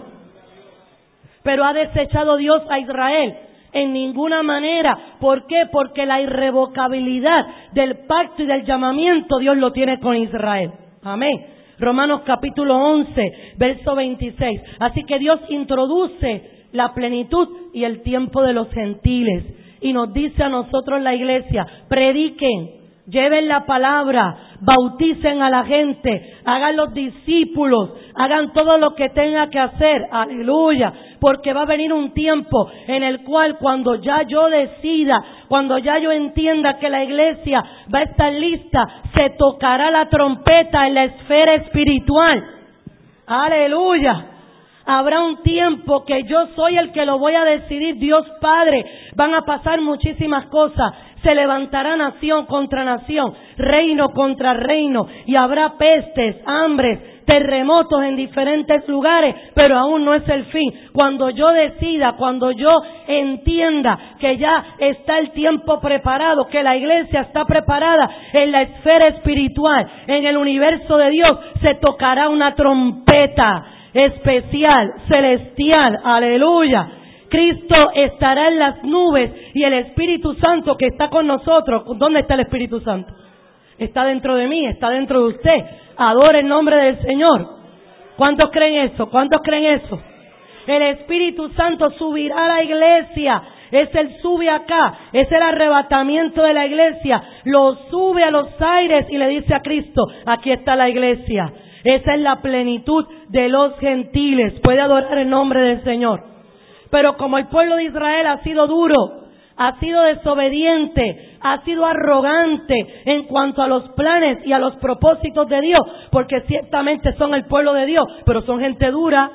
Pero ha desechado Dios a Israel en ninguna manera. ¿Por qué? Porque la irrevocabilidad del pacto y del llamamiento Dios lo tiene con Israel. Amén. Romanos capítulo once, verso veintiséis. Así que Dios introduce la plenitud y el tiempo de los gentiles y nos dice a nosotros, la iglesia: prediquen, lleven la palabra, bauticen a la gente, hagan los discípulos, hagan todo lo que tenga que hacer. Aleluya. Porque va a venir un tiempo en el cual, cuando ya yo decida, cuando ya yo entienda que la iglesia va a estar lista, se tocará la trompeta en la esfera espiritual. Aleluya. Habrá un tiempo que yo soy el que lo voy a decidir, Dios Padre. Van a pasar muchísimas cosas. Se levantará nación contra nación, reino contra reino, y habrá pestes, hambres, terremotos en diferentes lugares, pero aún no es el fin. Cuando yo decida, cuando yo entienda que ya está el tiempo preparado, que la iglesia está preparada en la esfera espiritual, en el universo de Dios, se tocará una trompeta especial, celestial. Aleluya. Cristo estará en las nubes y el Espíritu Santo que está con nosotros. ¿Dónde está el Espíritu Santo? Está dentro de mí, está dentro de usted. Adore el nombre del Señor. ¿Cuántos creen eso? ¿Cuántos creen eso? El Espíritu Santo subirá a la iglesia. Es el sube acá, es el arrebatamiento de la iglesia. Lo sube a los aires y le dice a Cristo: aquí está la iglesia. Esa es la plenitud de los gentiles. Puede adorar el nombre del Señor. Pero como el pueblo de Israel ha sido duro, ha sido desobediente, ha sido arrogante en cuanto a los planes y a los propósitos de Dios, porque ciertamente son el pueblo de Dios, pero son gente dura.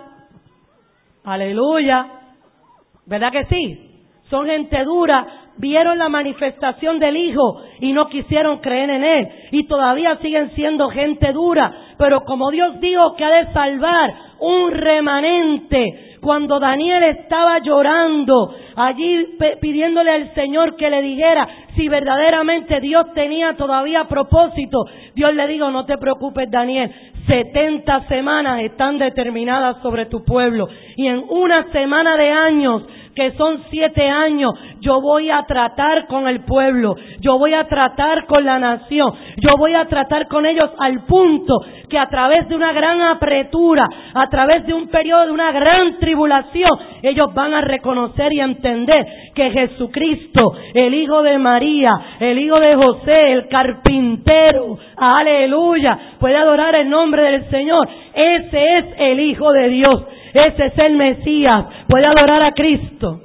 Aleluya. ¿Verdad que sí? Son gente dura. Vieron la manifestación del Hijo y no quisieron creer en Él, y todavía siguen siendo gente dura. Pero como Dios dijo que ha de salvar un remanente, cuando Daniel estaba llorando allí pidiéndole al Señor que le dijera si verdaderamente Dios tenía todavía propósito, Dios le dijo: no te preocupes, Daniel, setenta semanas están determinadas sobre tu pueblo, y en una semana de años, que son siete años, yo voy a tratar con el pueblo, yo voy a tratar con la nación, yo voy a tratar con ellos al punto que a través de una gran apretura, a través de un periodo de una gran tribulación, ellos van a reconocer y entender que Jesucristo, el Hijo de María, el Hijo de José, el carpintero, aleluya, puede adorar el nombre del Señor. Ese es el Hijo de Dios. Ese es el Mesías. Puede adorar a Cristo.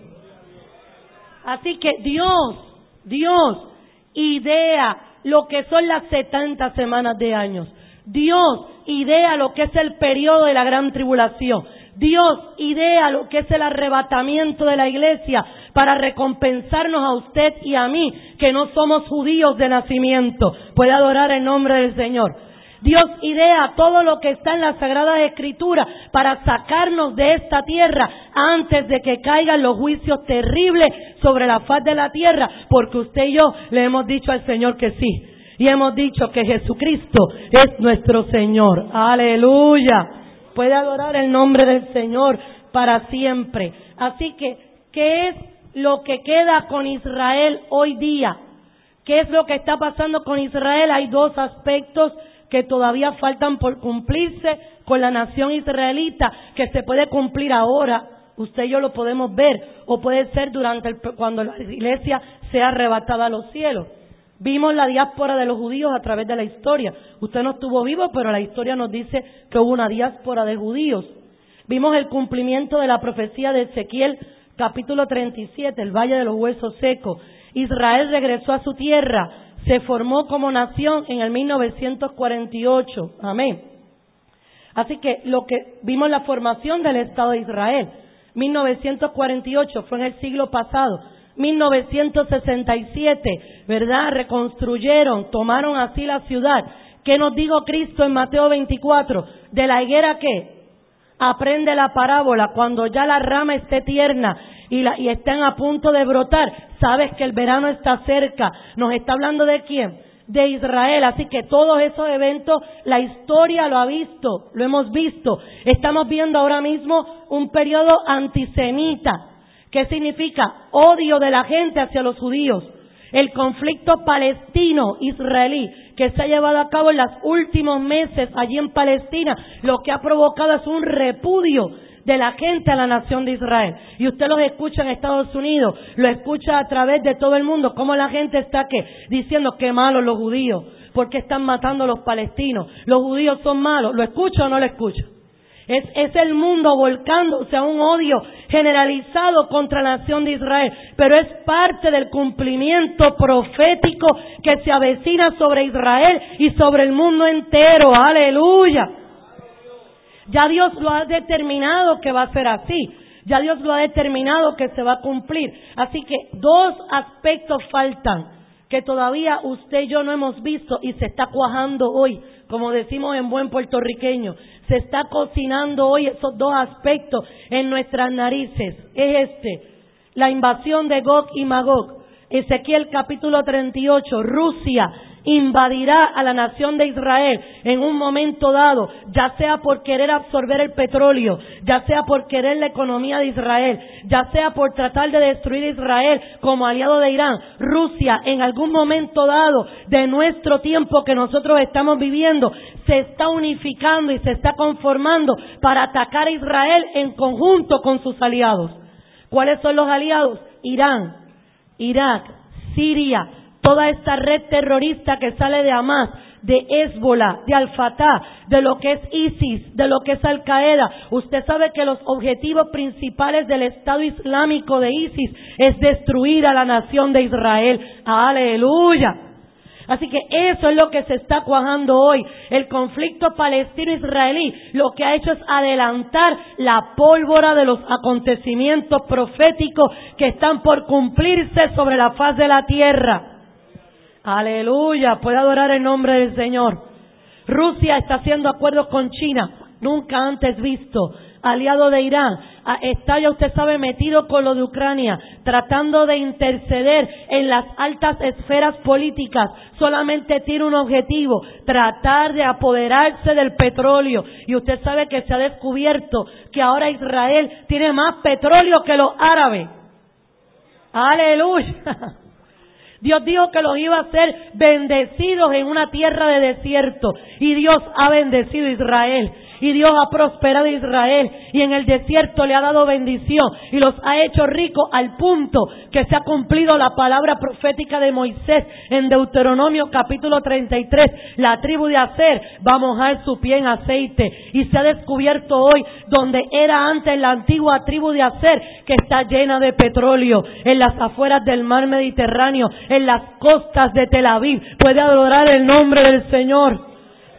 Así que Dios, Dios idea lo que son las setenta semanas de años. Dios idea lo que es el periodo de la gran tribulación. Dios idea lo que es el arrebatamiento de la iglesia para recompensarnos a usted y a mí, que no somos judíos de nacimiento. Puede adorar el nombre del Señor. Dios idea todo lo que está en las Sagradas Escrituras para sacarnos de esta tierra antes de que caigan los juicios terribles sobre la faz de la tierra, porque usted y yo le hemos dicho al Señor que sí. Y hemos dicho que Jesucristo es nuestro Señor. ¡Aleluya! Puede adorar el nombre del Señor para siempre. Así que, ¿qué es lo que queda con Israel hoy día? ¿Qué es lo que está pasando con Israel? Hay dos aspectos que todavía faltan por cumplirse con la nación israelita, que se puede cumplir ahora. Usted y yo lo podemos ver, o puede ser durante el, cuando la iglesia sea arrebatada a los cielos. Vimos la diáspora de los judíos a través de la historia. Usted no estuvo vivo, pero la historia nos dice que hubo una diáspora de judíos. Vimos el cumplimiento de la profecía de Ezequiel, capítulo treinta y siete, el Valle de los Huesos Secos. Israel regresó a su tierra, se formó como nación en el mil novecientos cuarenta y ocho. Amén. Así que lo que vimos la formación del Estado de Israel. mil novecientos cuarenta y ocho fue en el siglo pasado. mil novecientos sesenta y siete, ¿verdad? Reconstruyeron, tomaron así la ciudad. ¿Qué nos dijo Cristo en Mateo veinticuatro? ¿De la higuera qué? Aprende la parábola. Cuando ya la rama esté tierna y, la, y estén a punto de brotar, sabes que el verano está cerca. ¿Nos está hablando de quién? De Israel. Así que todos esos eventos, la historia lo ha visto, lo hemos visto. Estamos viendo ahora mismo un periodo antisemita. ¿Qué significa? Odio de la gente hacia los judíos. El conflicto palestino-israelí que se ha llevado a cabo en los últimos meses allí en Palestina, lo que ha provocado es un repudio de la gente a la nación de Israel. Y usted los escucha en Estados Unidos, lo escucha a través de todo el mundo, cómo la gente está ¿qué? Diciendo que malos los judíos, porque están matando a los palestinos, los judíos son malos. ¿Lo escucha o no lo escucha? Es, es el mundo volcándose a un odio generalizado contra la nación de Israel, pero es parte del cumplimiento profético que se avecina sobre Israel y sobre el mundo entero. ¡Aleluya! Ya Dios lo ha determinado que va a ser así. Ya Dios lo ha determinado que se va a cumplir. Así que dos aspectos faltan que todavía usted y yo no hemos visto y se está cuajando hoy, como decimos en buen puertorriqueño. Se está cocinando hoy esos dos aspectos en nuestras narices. Es este, la invasión de Gog y Magog. Ezequiel capítulo treinta y ocho, Rusia invadirá a la nación de Israel en un momento dado, ya sea por querer absorber el petróleo, ya sea por querer la economía de Israel, ya sea por tratar de destruir Israel como aliado de Irán. Rusia, en algún momento dado de nuestro tiempo que nosotros estamos viviendo, se está unificando y se está conformando para atacar a Israel en conjunto con sus aliados. ¿Cuáles son los aliados? Irán, Irak, Siria, toda esta red terrorista que sale de Hamas, de Hezbollah, de Al-Fatah, de lo que es ISIS, de lo que es Al-Qaeda. Usted sabe que los objetivos principales del Estado Islámico de ISIS es destruir a la nación de Israel. ¡Aleluya! Así que eso es lo que se está cuajando hoy. El conflicto palestino-israelí lo que ha hecho es adelantar la pólvora de los acontecimientos proféticos que están por cumplirse sobre la faz de la tierra. Aleluya, puede adorar el nombre del Señor. Rusia está haciendo acuerdos con China, nunca antes visto, aliado de Irán. Está, ya usted sabe, metido con lo de Ucrania, tratando de interceder en las altas esferas políticas. Solamente tiene un objetivo, tratar de apoderarse del petróleo. Y usted sabe que se ha descubierto que ahora Israel tiene más petróleo que los árabes. Aleluya. Dios dijo que los iba a hacer bendecidos en una tierra de desierto. Y Dios ha bendecido a Israel. Y Dios ha prosperado a Israel. Y en el desierto le ha dado bendición. Y los ha hecho ricos al punto que se ha cumplido la palabra profética de Moisés en Deuteronomio capítulo treinta y tres. La tribu de Aser va a mojar su pie en aceite. Y se ha descubierto hoy donde era antes la antigua tribu de Aser, que está llena de petróleo. En las afueras del mar Mediterráneo, en las costas de Tel Aviv. Puede adorar el nombre del Señor.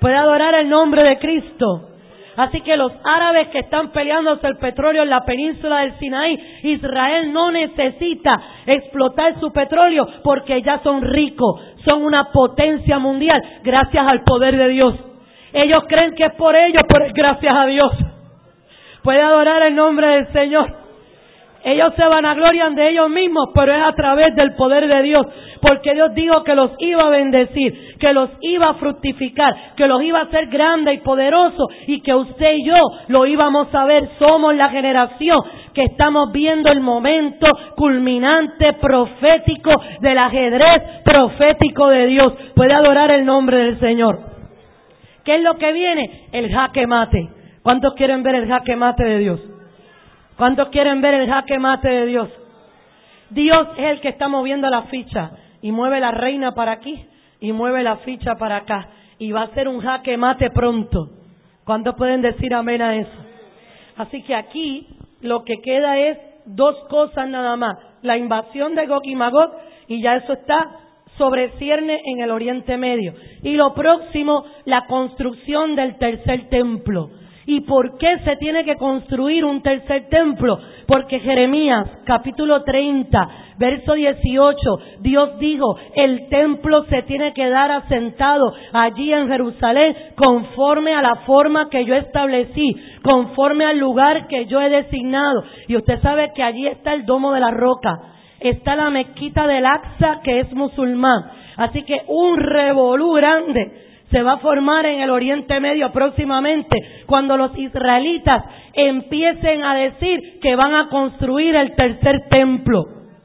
Puede adorar el nombre de Cristo. Así que los árabes que están peleándose el petróleo en la península del Sinaí, Israel no necesita explotar su petróleo porque ya son ricos, son una potencia mundial gracias al poder de Dios. Ellos creen que es por ellos, pero es gracias a Dios. Puede adorar el nombre del Señor. Ellos se vanaglorian de ellos mismos, pero es a través del poder de Dios, porque Dios dijo que los iba a bendecir, que los iba a fructificar, que los iba a hacer grandes y poderosos, y que usted y yo lo íbamos a ver. Somos la generación que estamos viendo el momento culminante profético del ajedrez profético de Dios. Puede adorar el nombre del Señor. ¿Qué es lo que viene? El jaque mate. ¿Cuántos quieren ver el jaque mate de Dios? ¿Cuántos quieren ver el jaque mate de Dios? Dios es el que está moviendo la ficha y mueve la reina para aquí y mueve la ficha para acá y va a ser un jaque mate pronto. ¿Cuántos pueden decir amén a eso? Así que aquí lo que queda es dos cosas nada más: la invasión de Gog y Magog, y ya eso está sobre cierne en el Oriente Medio, y lo próximo, la construcción del tercer templo. ¿Y por qué se tiene que construir un tercer templo? Porque Jeremías, capítulo treinta, verso dieciocho, Dios dijo, el templo se tiene que dar asentado allí en Jerusalén conforme a la forma que yo establecí, conforme al lugar que yo he designado. Y usted sabe que allí está el Domo de la Roca, está la mezquita del Aqsa, que es musulmán. Así que un revolú grande se va a formar en el Oriente Medio próximamente, cuando los israelitas empiecen a decir que van a construir el tercer templo.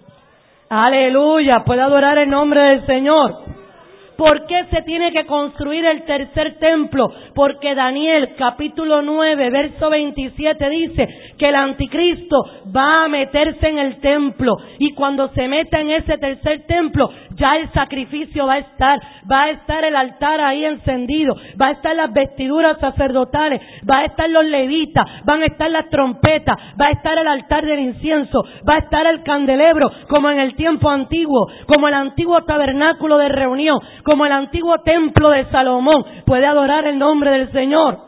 Aleluya, puede adorar el nombre del Señor. ¿Por qué se tiene que construir el tercer templo? Porque Daniel capítulo nueve, verso veintisiete dice que el anticristo va a meterse en el templo, y cuando se meta en ese tercer templo, ya el sacrificio va a estar, va a estar el altar ahí encendido, va a estar las vestiduras sacerdotales, va a estar los levitas, van a estar las trompetas, va a estar el altar del incienso, va a estar el candelebro, como en el tiempo antiguo, como el antiguo tabernáculo de reunión, como el antiguo templo de Salomón. Puede adorar el nombre del Señor.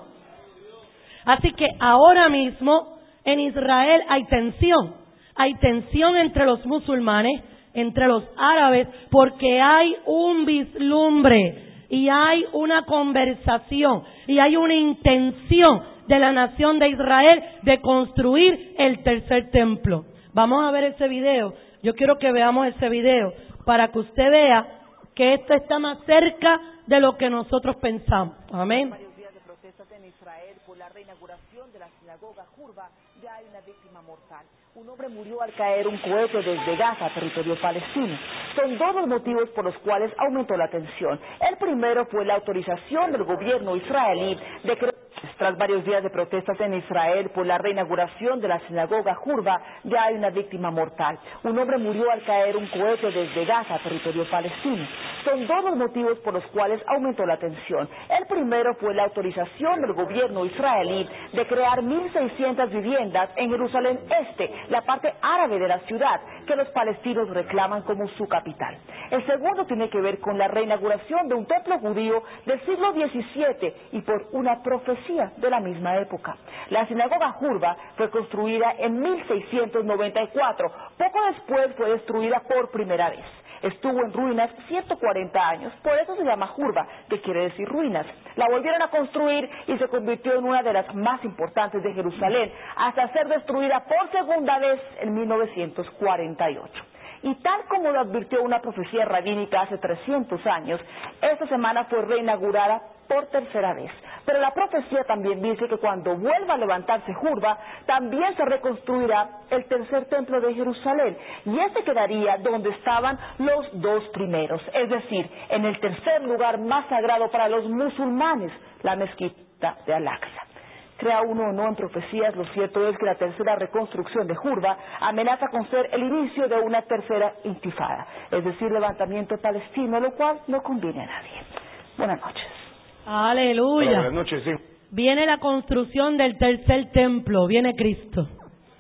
Así que ahora mismo en Israel hay tensión, hay tensión entre los musulmanes, entre los árabes, porque hay un vislumbre y hay una conversación y hay una intención de la nación de Israel de construir el tercer templo. Vamos a ver ese video. Yo quiero que veamos ese video para que usted vea que esto está más cerca de lo que nosotros pensamos. Amén. Varios días de protestas en Israel por la reinauguración de la sinagoga Jurba, ya hay una víctima mortal. Un hombre murió al caer un cohete desde Gaza, territorio palestino. Son dos los motivos por los cuales aumentó la tensión. El primero fue la autorización del gobierno israelí de crear. Tras varios días de protestas en Israel por la reinauguración de la sinagoga Jurba, ya hay una víctima mortal. Un hombre murió al caer un cohete desde Gaza, territorio palestino. Son dos los motivos por los cuales aumentó la tensión. El primero fue la autorización del gobierno israelí de crear mil seiscientas viviendas en Jerusalén Este, la parte árabe de la ciudad, que los palestinos reclaman como su capital. El segundo tiene que ver con la reinauguración de un templo judío del siglo diecisiete y por una profecía de la misma época. La sinagoga Jurba fue construida en mil seiscientos noventa y cuatro. Poco después fue destruida por primera vez. Estuvo en ruinas ciento cuarenta años, por eso se llama Jurba, que quiere decir ruinas. La volvieron a construir y se convirtió en una de las más importantes de Jerusalén, hasta ser destruida por segunda vez en mil novecientos cuarenta y ocho. Y tal como lo advirtió una profecía rabínica hace trescientos años, esta semana fue reinaugurada por tercera vez. Pero la profecía también dice que cuando vuelva a levantarse Jurba, también se reconstruirá el tercer templo de Jerusalén, y este quedaría donde estaban los dos primeros, es decir, en el tercer lugar más sagrado para los musulmanes, la mezquita de Al-Aqsa. Crea uno o no en profecías, lo cierto es que la tercera reconstrucción de Jurba amenaza con ser el inicio de una tercera intifada, es decir, levantamiento palestino, lo cual no conviene a nadie. Buenas noches. Aleluya. Buenas noches, sí. Viene la construcción del tercer templo, viene Cristo.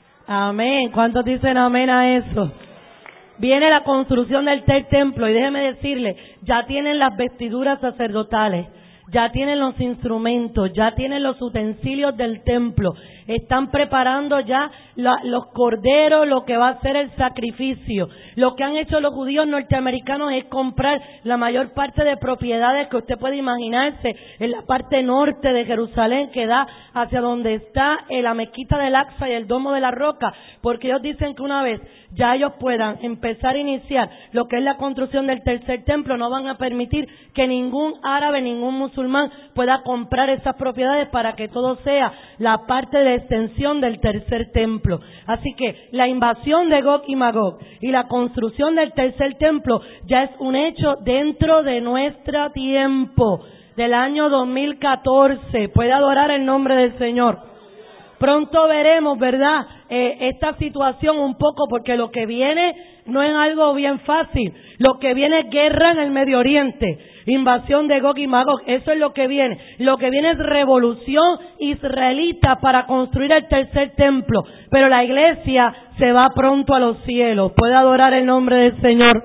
Amén. ¿Cuántos dicen amén a eso? Viene la construcción del tercer templo, y déjeme decirle, ya tienen las vestiduras sacerdotales, ya tienen los instrumentos, ya tienen los utensilios del templo, están preparando ya la, los corderos, lo que va a ser el sacrificio. Lo que han hecho los judíos norteamericanos es comprar la mayor parte de propiedades que usted puede imaginarse en la parte norte de Jerusalén, que da hacia donde está la mezquita del Aqsa y el Domo de la Roca, porque ellos dicen que una vez ya ellos puedan empezar a iniciar lo que es la construcción del tercer templo, no van a permitir que ningún árabe, ningún musulmán pueda comprar esas propiedades para que todo sea la parte de extensión del tercer templo. Así que la invasión de Gog y Magog y la construcción del tercer templo ya es un hecho dentro de nuestro tiempo, del año dos mil catorce. Puede adorar el nombre del Señor. Pronto veremos, ¿verdad?, eh, esta situación un poco, porque lo que viene no es algo bien fácil. Lo que viene es guerra en el Medio Oriente, invasión de Gog y Magog, eso es lo que viene. Lo que viene es revolución israelita para construir el tercer templo, pero la iglesia se va pronto a los cielos. Puede adorar el nombre del Señor.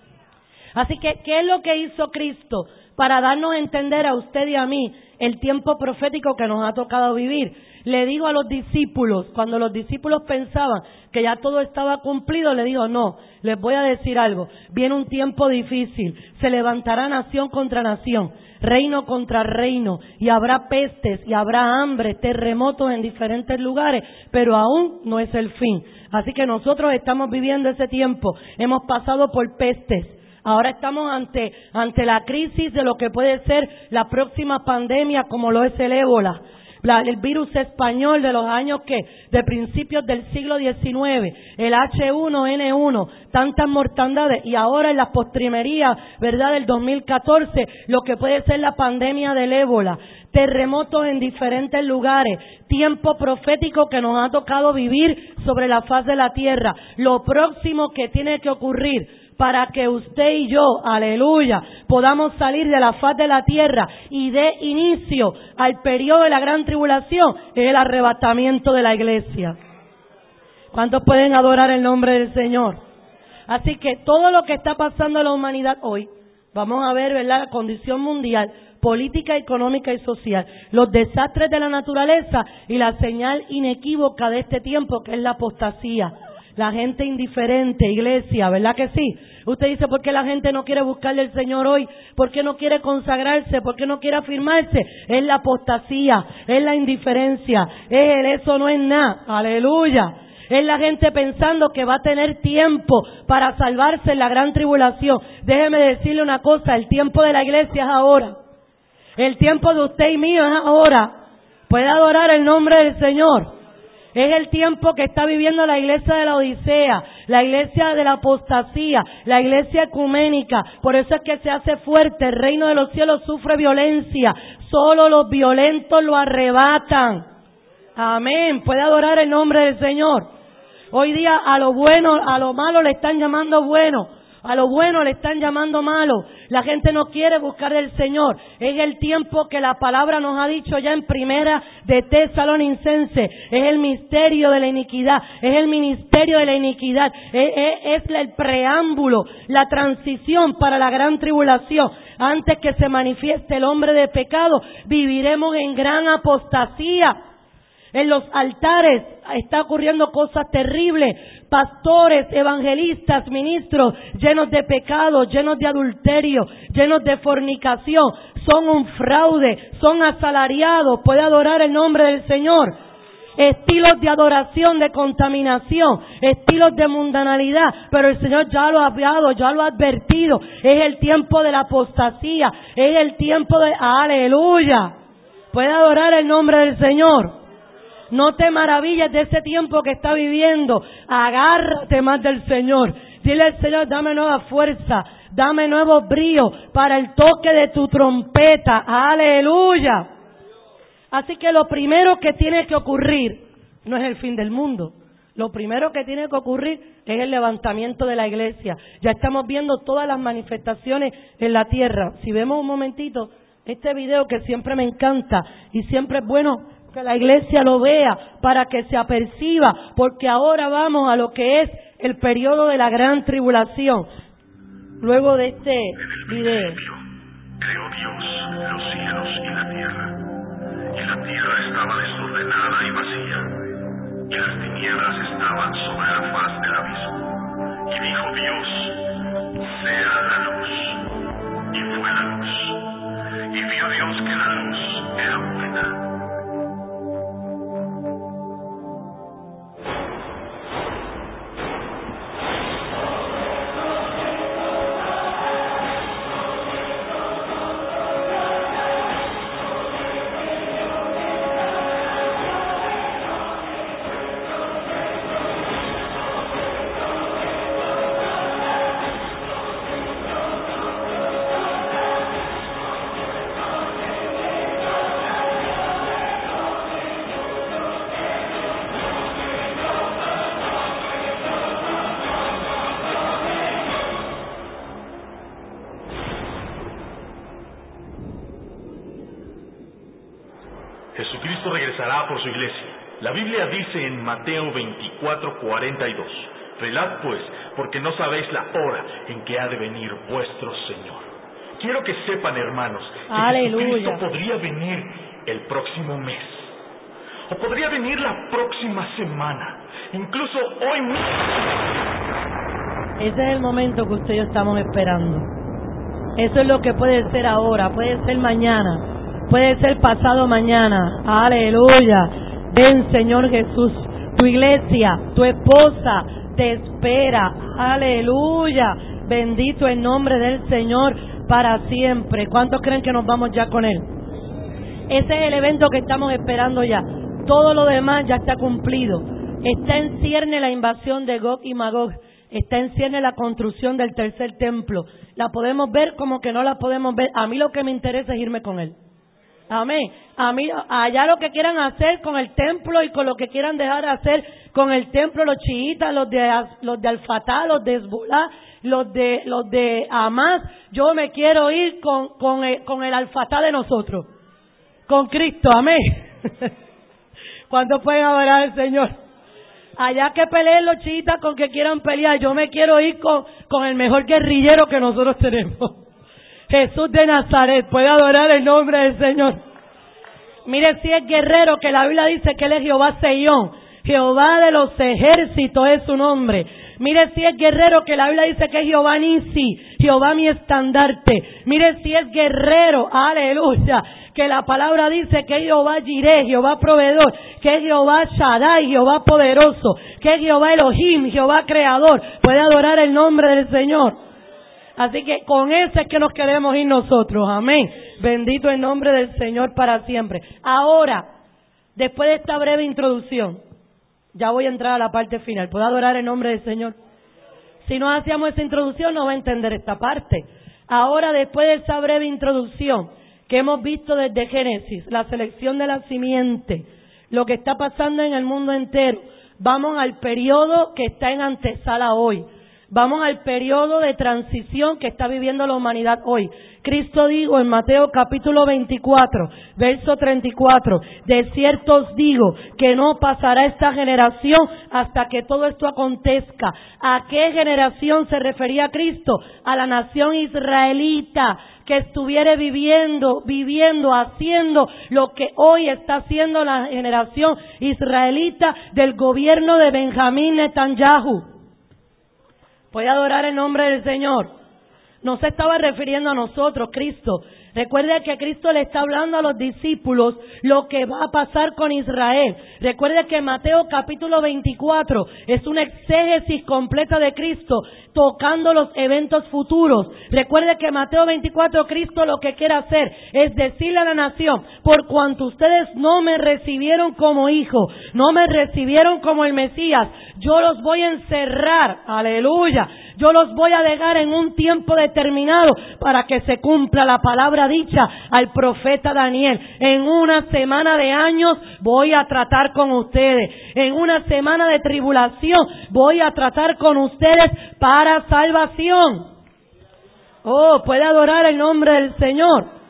Así que, ¿qué es lo que hizo Cristo para darnos a entender a usted y a mí el tiempo profético que nos ha tocado vivir? Le digo a los discípulos, cuando los discípulos pensaban que ya todo estaba cumplido, le digo, no, les voy a decir algo. Viene un tiempo difícil, se levantará nación contra nación, reino contra reino, y habrá pestes, y habrá hambre, terremotos en diferentes lugares, pero aún no es el fin. Así que nosotros estamos viviendo ese tiempo, hemos pasado por pestes. Ahora estamos ante, ante la crisis de lo que puede ser la próxima pandemia, como lo es el ébola. La, el virus español de los años que, de principios del siglo diecinueve, el H uno N uno, tantas mortandades, y ahora en las postrimerías, ¿verdad?, del dos mil catorce, lo que puede ser la pandemia del ébola, terremotos en diferentes lugares, tiempo profético que nos ha tocado vivir sobre la faz de la tierra. Lo próximo que tiene que ocurrir para que usted y yo, aleluya, podamos salir de la faz de la tierra y dé inicio al periodo de la gran tribulación, es el arrebatamiento de la iglesia. ¿Cuántos pueden adorar el nombre del Señor? Así que todo lo que está pasando en la humanidad hoy, vamos a ver, ¿verdad?, la condición mundial, política, económica y social, los desastres de la naturaleza y la señal inequívoca de este tiempo, que es la apostasía. La gente indiferente, iglesia, ¿verdad que sí? Usted dice, ¿por qué la gente no quiere buscarle al Señor hoy? ¿Por qué no quiere consagrarse? ¿Por qué no quiere afirmarse? Es la apostasía, es la indiferencia, es el eso no es nada, aleluya. Es la gente pensando que va a tener tiempo para salvarse en la gran tribulación. Déjeme decirle una cosa, el tiempo de la iglesia es ahora. El tiempo de usted y mío es ahora. Puede adorar el nombre del Señor. Es el tiempo que está viviendo la iglesia de la Odisea, la iglesia de la apostasía, la iglesia ecuménica. Por eso es que se hace fuerte. El reino de los cielos sufre violencia. Solo los violentos lo arrebatan. Amén. Puede adorar el nombre del Señor. Hoy día a lo bueno, a lo malo le están llamando bueno. A lo bueno le están llamando malo. La gente no quiere buscar del Señor. Es el tiempo que la palabra nos ha dicho ya en primera de Tesalonicenses. Es el misterio de la iniquidad. Es el ministerio de la iniquidad. Es, es, es el preámbulo, la transición para la gran tribulación. Antes que se manifieste el hombre de pecado, viviremos en gran apostasía. En los altares está ocurriendo cosas terribles. Pastores, evangelistas, ministros llenos de pecado, llenos de adulterio, llenos de fornicación. Son un fraude, son asalariados. Puede adorar el nombre del Señor. Estilos de adoración, de contaminación, estilos de mundanalidad. Pero el Señor ya lo ha hablado, ya lo ha advertido. Es el tiempo de la apostasía. Es el tiempo de... ¡Aleluya! Puede adorar el nombre del Señor. No te maravilles de ese tiempo que está viviendo. Agárrate más del Señor. Dile al Señor, dame nueva fuerza, dame nuevo brío para el toque de tu trompeta. Aleluya. Así que lo primero que tiene que ocurrir no es el fin del mundo. Lo primero que tiene que ocurrir es el levantamiento de la iglesia. Ya estamos viendo todas las manifestaciones en la tierra. Si vemos un momentito este video, que siempre me encanta y siempre es bueno que la iglesia lo vea para que se aperciba, porque ahora vamos a lo que es el periodo de la gran tribulación. Luego de este video, Creó Dios los cielos y la tierra, y la tierra estaba desordenada y vacía, y las tinieblas estaban sobre la faz del abismo. Y dijo Dios: sea la luz, y fue la luz. Y vio Dios que la luz era buena. Jesucristo regresará por su iglesia. La Biblia dice en Mateo veinticuatro, cuarenta y dos: velad pues, porque no sabéis la hora en que ha de venir vuestro Señor. Quiero que sepan, hermanos, que Aleluya. Jesucristo podría venir el próximo mes, o podría venir la próxima semana, incluso hoy mismo. Ese es el momento que usted y yo estamos esperando. Eso es lo que puede ser ahora, puede ser mañana, puede ser pasado mañana. Aleluya. Ven, Señor Jesús. Tu iglesia, tu esposa te espera. Aleluya. Bendito el nombre del Señor para siempre. ¿Cuántos creen que nos vamos ya con Él? Ese es el evento que estamos esperando ya. Todo lo demás ya está cumplido. Está en cierne la invasión de Gog y Magog. Está en cierne la construcción del tercer templo. La podemos ver como que no la podemos ver. A mí lo que me interesa es irme con Él. Amén. A mí, allá lo que quieran hacer con el templo y con lo que quieran dejar de hacer con el templo, los chiitas, los de los de Al-Fatah, los de Hezbollah, los de los de Hamas, yo me quiero ir con con el, con el Al-Fatah de nosotros, con Cristo. Amén. ¿Cuántos pueden adorar al Señor? Allá que peleen los chiitas con que quieran pelear, yo me quiero ir con con el mejor guerrillero que nosotros tenemos. Jesús de Nazaret. Puede adorar el nombre del Señor. Mire si es guerrero, que la Biblia dice que Él es Jehová Seión, Jehová de los ejércitos es su nombre. Mire si es guerrero, que la Biblia dice que es Jehová Nisi, Jehová mi estandarte. Mire si es guerrero, aleluya, que la palabra dice que es Jehová Jireh, Jehová proveedor, que es Jehová Shaddai, Jehová poderoso, que es Jehová Elohim, Jehová creador. Puede adorar el nombre del Señor. Así que con ese es que nos queremos ir nosotros. Amén. Bendito el nombre del Señor para siempre. Ahora, después de esta breve introducción, ya voy a entrar a la parte final. ¿Puedo adorar el nombre del Señor? Si no hacíamos esa introducción, no va a entender esta parte. Ahora, después de esa breve introducción que hemos visto desde Génesis, la selección de la simiente, lo que está pasando en el mundo entero, vamos al periodo que está en antesala hoy. Vamos al periodo de transición que está viviendo la humanidad hoy. Cristo dijo en Mateo capítulo veinticuatro, verso treinta y cuatro, de cierto os digo que no pasará esta generación hasta que todo esto acontezca. ¿A qué generación se refería Cristo? A la nación israelita, que estuviera viviendo, viviendo, haciendo lo que hoy está haciendo la generación israelita del gobierno de Benjamín Netanyahu. Puede adorar el nombre del Señor. No se estaba refiriendo a nosotros, Cristo. Recuerde que Cristo le está hablando a los discípulos lo que va a pasar con Israel. Recuerde que Mateo capítulo veinticuatro es una exégesis completa de Cristo tocando los eventos futuros. Recuerde que Mateo veinticuatro, Cristo lo que quiere hacer es decirle a la nación: por cuanto ustedes no me recibieron como hijo, no me recibieron como el Mesías, yo los voy a encerrar, aleluya, yo los voy a dejar en un tiempo determinado para que se cumpla la palabra dicha al profeta Daniel. En una semana de años voy a tratar con ustedes, en una semana de tribulación voy a tratar con ustedes para salvación. Oh, puede adorar el nombre del Señor.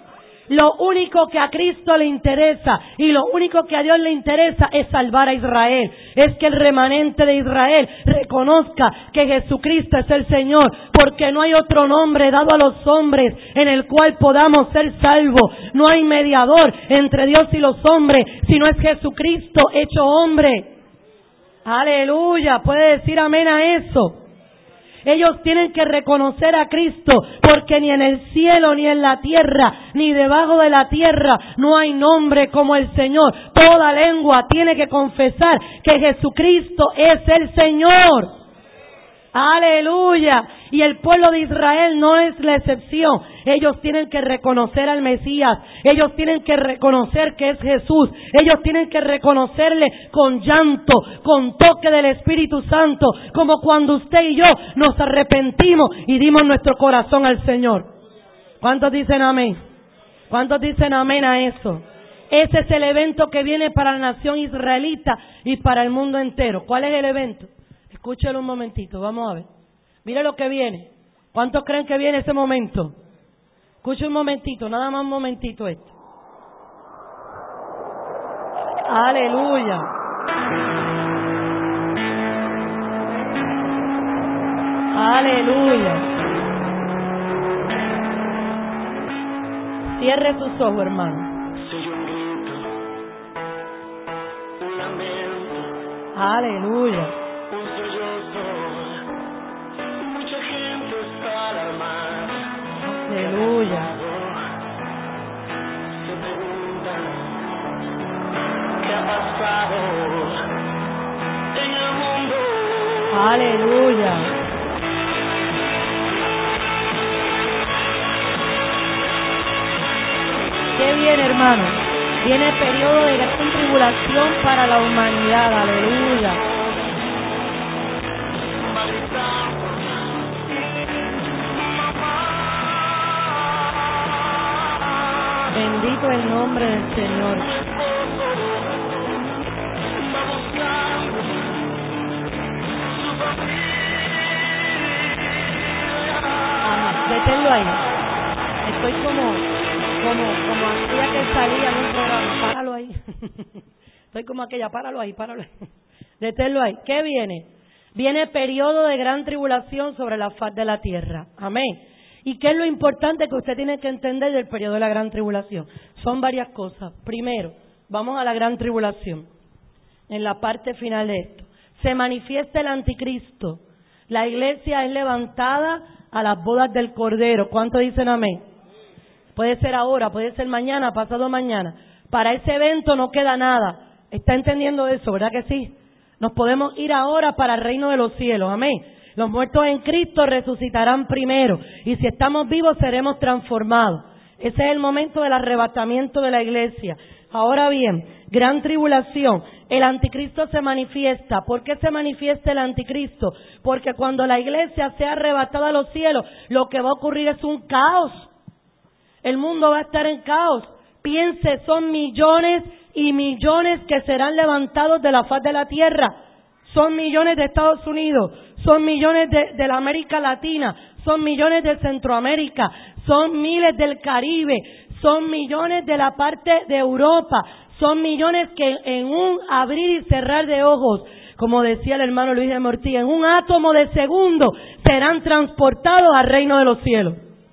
Lo único que a Cristo le interesa y lo único que a Dios le interesa es salvar a Israel. Es que el remanente de Israel reconozca que Jesucristo es el Señor, porque no hay otro nombre dado a los hombres en el cual podamos ser salvos. No hay mediador entre Dios y los hombres, sino es Jesucristo hecho hombre. Aleluya, puede decir amén a eso. Ellos tienen que reconocer a Cristo, porque ni en el cielo, ni en la tierra, ni debajo de la tierra, no hay nombre como el Señor. Toda lengua tiene que confesar que Jesucristo es el Señor. Aleluya. Y el pueblo de Israel no es la excepción. Ellos tienen que reconocer al Mesías. Ellos tienen que reconocer que es Jesús. Ellos tienen que reconocerle con llanto, con toque del Espíritu Santo, como cuando usted y yo nos arrepentimos y dimos nuestro corazón al Señor. ¿Cuántos dicen amén? ¿Cuántos dicen amén a eso? Ese es el evento que viene para la nación israelita y para el mundo entero. ¿Cuál es el evento? Escúchelo un momentito, vamos a ver. Mire lo que viene. ¿Cuántos creen que viene ese momento? Escuche un momentito, nada más un momentito esto. Aleluya. Aleluya. Cierre sus ojos, hermano. Aleluya. Aleluya. ¿Qué ha pasado en el mundo? Aleluya. ¿Qué viene, hermano? Viene periodo de gran tribulación para la humanidad. Aleluya. Bendito el nombre del Señor. Amén. Deténlo ahí. Estoy como, como, como aquella que salía en un programa. Páralo ahí. Estoy como aquella. Páralo ahí, páralo ahí. Deténlo ahí. ¿Qué viene? Viene periodo de gran tribulación sobre la faz de la tierra. Amén. ¿Y qué es lo importante que usted tiene que entender del periodo de la gran tribulación? Son varias cosas. Primero, vamos a la gran tribulación. En la parte final de esto, se manifiesta el anticristo. La iglesia es levantada a las bodas del Cordero. ¿Cuántos dicen amén? Puede ser ahora, puede ser mañana, pasado mañana. Para ese evento no queda nada. ¿Está entendiendo eso? ¿Verdad que sí? Nos podemos ir ahora para el reino de los cielos. Amén. Los muertos en Cristo resucitarán primero, y si estamos vivos seremos transformados. Ese es el momento del arrebatamiento de la iglesia. Ahora bien, gran tribulación. El anticristo se manifiesta. ¿Por qué se manifiesta el anticristo? Porque cuando la iglesia sea arrebatada a los cielos, lo que va a ocurrir es un caos. El mundo va a estar en caos. Piense, son millones y millones que serán levantados de la faz de la tierra. Son millones de Estados Unidos, son millones de, de la América Latina, son millones de Centroamérica, son miles del Caribe, son millones de la parte de Europa, son millones que en un abrir y cerrar de ojos, como decía el hermano Luis de Mortilla, en un átomo de segundo serán transportados al reino de los cielos.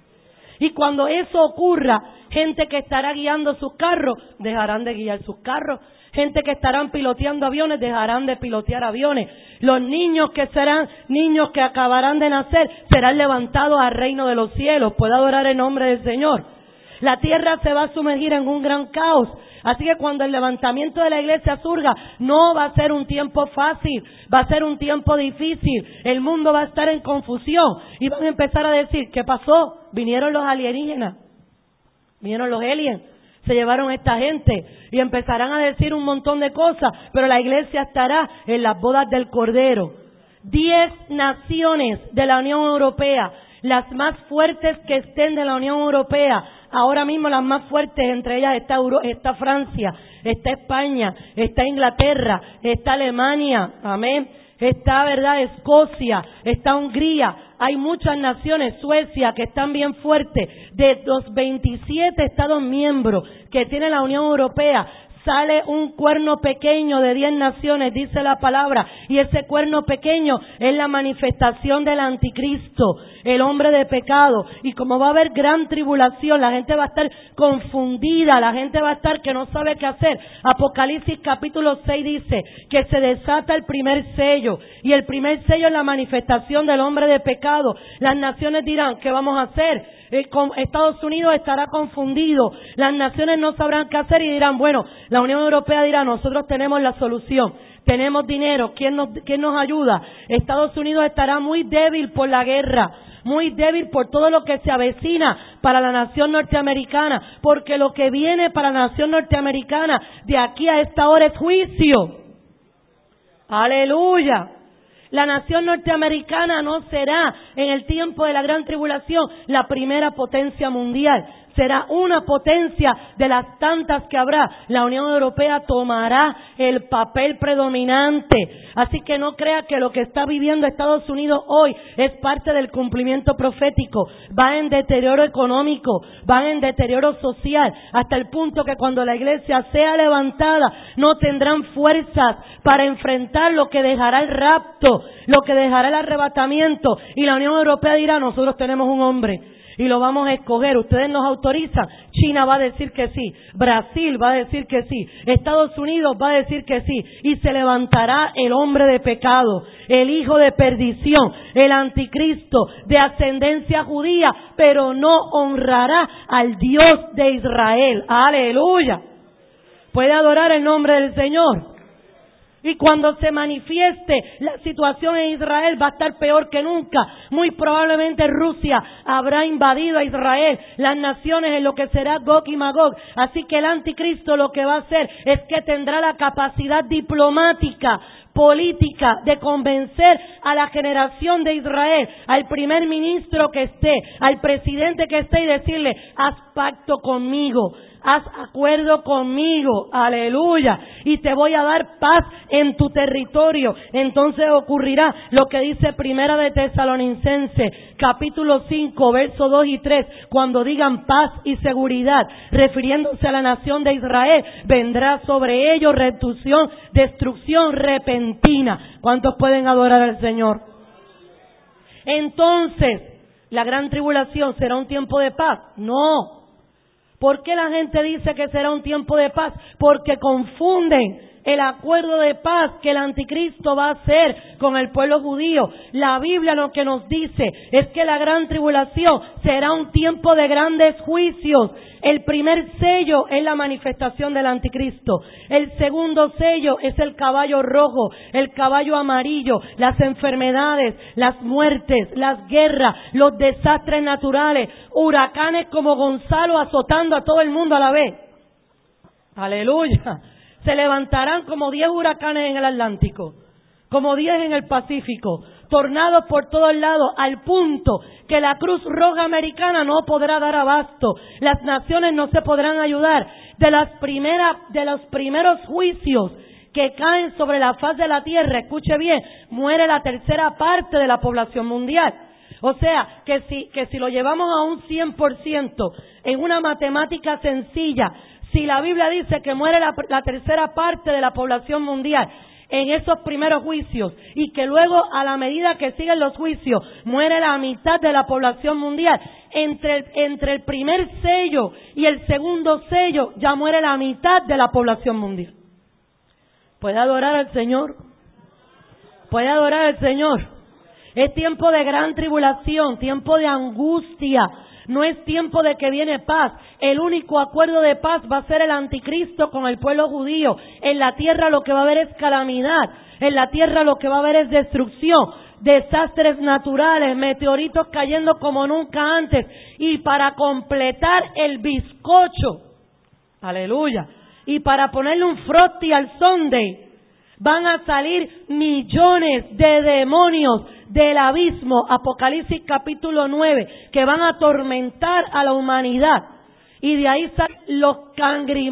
Y cuando eso ocurra, gente que estará guiando sus carros, dejarán de guiar sus carros. Gente que estarán piloteando aviones, dejarán de pilotear aviones. Los niños que serán niños que acabarán de nacer, serán levantados al reino de los cielos. Puede adorar el nombre del Señor. La tierra se va a sumergir en un gran caos. Así que cuando el levantamiento de la iglesia surja, no va a ser un tiempo fácil, va a ser un tiempo difícil. El mundo va a estar en confusión y van a empezar a decir, ¿qué pasó? Vinieron los alienígenas, vinieron los aliens. Se llevaron a esta gente y empezarán a decir un montón de cosas, pero la iglesia estará en las bodas del Cordero. Diez naciones de la Unión Europea, las más fuertes que estén de la Unión Europea, ahora mismo las más fuertes, entre ellas está, Euro, está Francia, está España, está Inglaterra, está Alemania, amén, está, verdad, Escocia, está Hungría, hay muchas naciones, Suecia, que están bien fuertes. De los veintisiete Estados miembros que tiene la Unión Europea, sale un cuerno pequeño de diez naciones, dice la palabra, y ese cuerno pequeño es la manifestación del anticristo, el hombre de pecado. Y como va a haber gran tribulación, la gente va a estar confundida, la gente va a estar que no sabe qué hacer. Apocalipsis capítulo seis dice que se desata el primer sello, y el primer sello es la manifestación del hombre de pecado. Las naciones dirán, ¿qué vamos a hacer? Estados Unidos estará confundido, las naciones no sabrán qué hacer y dirán, bueno, la Unión Europea dirá, nosotros tenemos la solución, tenemos dinero, ¿quién nos, quién nos ayuda? Estados Unidos estará muy débil por la guerra, muy débil por todo lo que se avecina para la nación norteamericana, porque lo que viene para la nación norteamericana de aquí a esta hora es juicio. Aleluya. La nación norteamericana no será en el tiempo de la gran tribulación la primera potencia mundial. Será una potencia de las tantas que habrá. La Unión Europea tomará el papel predominante. Así que no crea que lo que está viviendo Estados Unidos hoy es parte del cumplimiento profético. Va en deterioro económico, va en deterioro social, hasta el punto que cuando la iglesia sea levantada no tendrán fuerzas para enfrentar lo que dejará el rapto, lo que dejará el arrebatamiento. Y la Unión Europea dirá, nosotros tenemos un hombre y lo vamos a escoger, ustedes nos autorizan. China va a decir que sí, Brasil va a decir que sí, Estados Unidos va a decir que sí, y se levantará el hombre de pecado, el hijo de perdición, el anticristo de ascendencia judía, pero no honrará al Dios de Israel. Aleluya. Puede adorar el nombre del Señor. Y cuando se manifieste la situación en Israel va a estar peor que nunca. Muy probablemente Rusia habrá invadido a Israel, las naciones en lo que será Gog y Magog. Así que el anticristo lo que va a hacer es que tendrá la capacidad diplomática, política, de convencer a la generación de Israel, al primer ministro que esté, al presidente que esté, y decirle, haz pacto conmigo, haz acuerdo conmigo, aleluya, y te voy a dar paz en tu territorio. Entonces ocurrirá lo que dice Primera de Tesalonicenses, capítulo cinco, versos dos y tres, cuando digan paz y seguridad, refiriéndose a la nación de Israel, vendrá sobre ellos reducción, destrucción repentina. ¿Cuántos pueden adorar al Señor? Entonces, ¿la gran tribulación será un tiempo de paz? No. ¿Por qué la gente dice que será un tiempo de paz? Porque confunden el acuerdo de paz que el anticristo va a hacer con el pueblo judío. La Biblia lo que nos dice es que la gran tribulación será un tiempo de grandes juicios. El primer sello es la manifestación del anticristo. El segundo sello es el caballo rojo, el caballo amarillo, las enfermedades, las muertes, las guerras, los desastres naturales, huracanes como Gonzalo azotando a todo el mundo a la vez. Aleluya. Se levantarán como diez huracanes en el Atlántico, como diez en el Pacífico, tornados por todos lados, al punto que la Cruz Roja Americana no podrá dar abasto. Las naciones no se podrán ayudar. De las primeras, de los primeros juicios que caen sobre la faz de la tierra, escuche bien, muere la tercera parte de la población mundial. O sea, que si, que si lo llevamos a un cien por ciento en una matemática sencilla, si la Biblia dice que muere la, la tercera parte de la población mundial en esos primeros juicios, y que luego a la medida que siguen los juicios muere la mitad de la población mundial, entre el, entre el primer sello y el segundo sello ya muere la mitad de la población mundial. ¿Puede adorar al Señor? ¿Puede adorar al Señor? Es tiempo de gran tribulación, tiempo de angustia. No es tiempo de que viene paz. El único acuerdo de paz va a ser el anticristo con el pueblo judío. En la tierra lo que va a haber es calamidad. En la tierra lo que va a haber es destrucción, desastres naturales, meteoritos cayendo como nunca antes. Y para completar el bizcocho, aleluya, y para ponerle un frosty al sundae, van a salir millones de demonios del abismo, Apocalipsis capítulo nueve, que van a atormentar a la humanidad. Y de ahí salen los cangreburros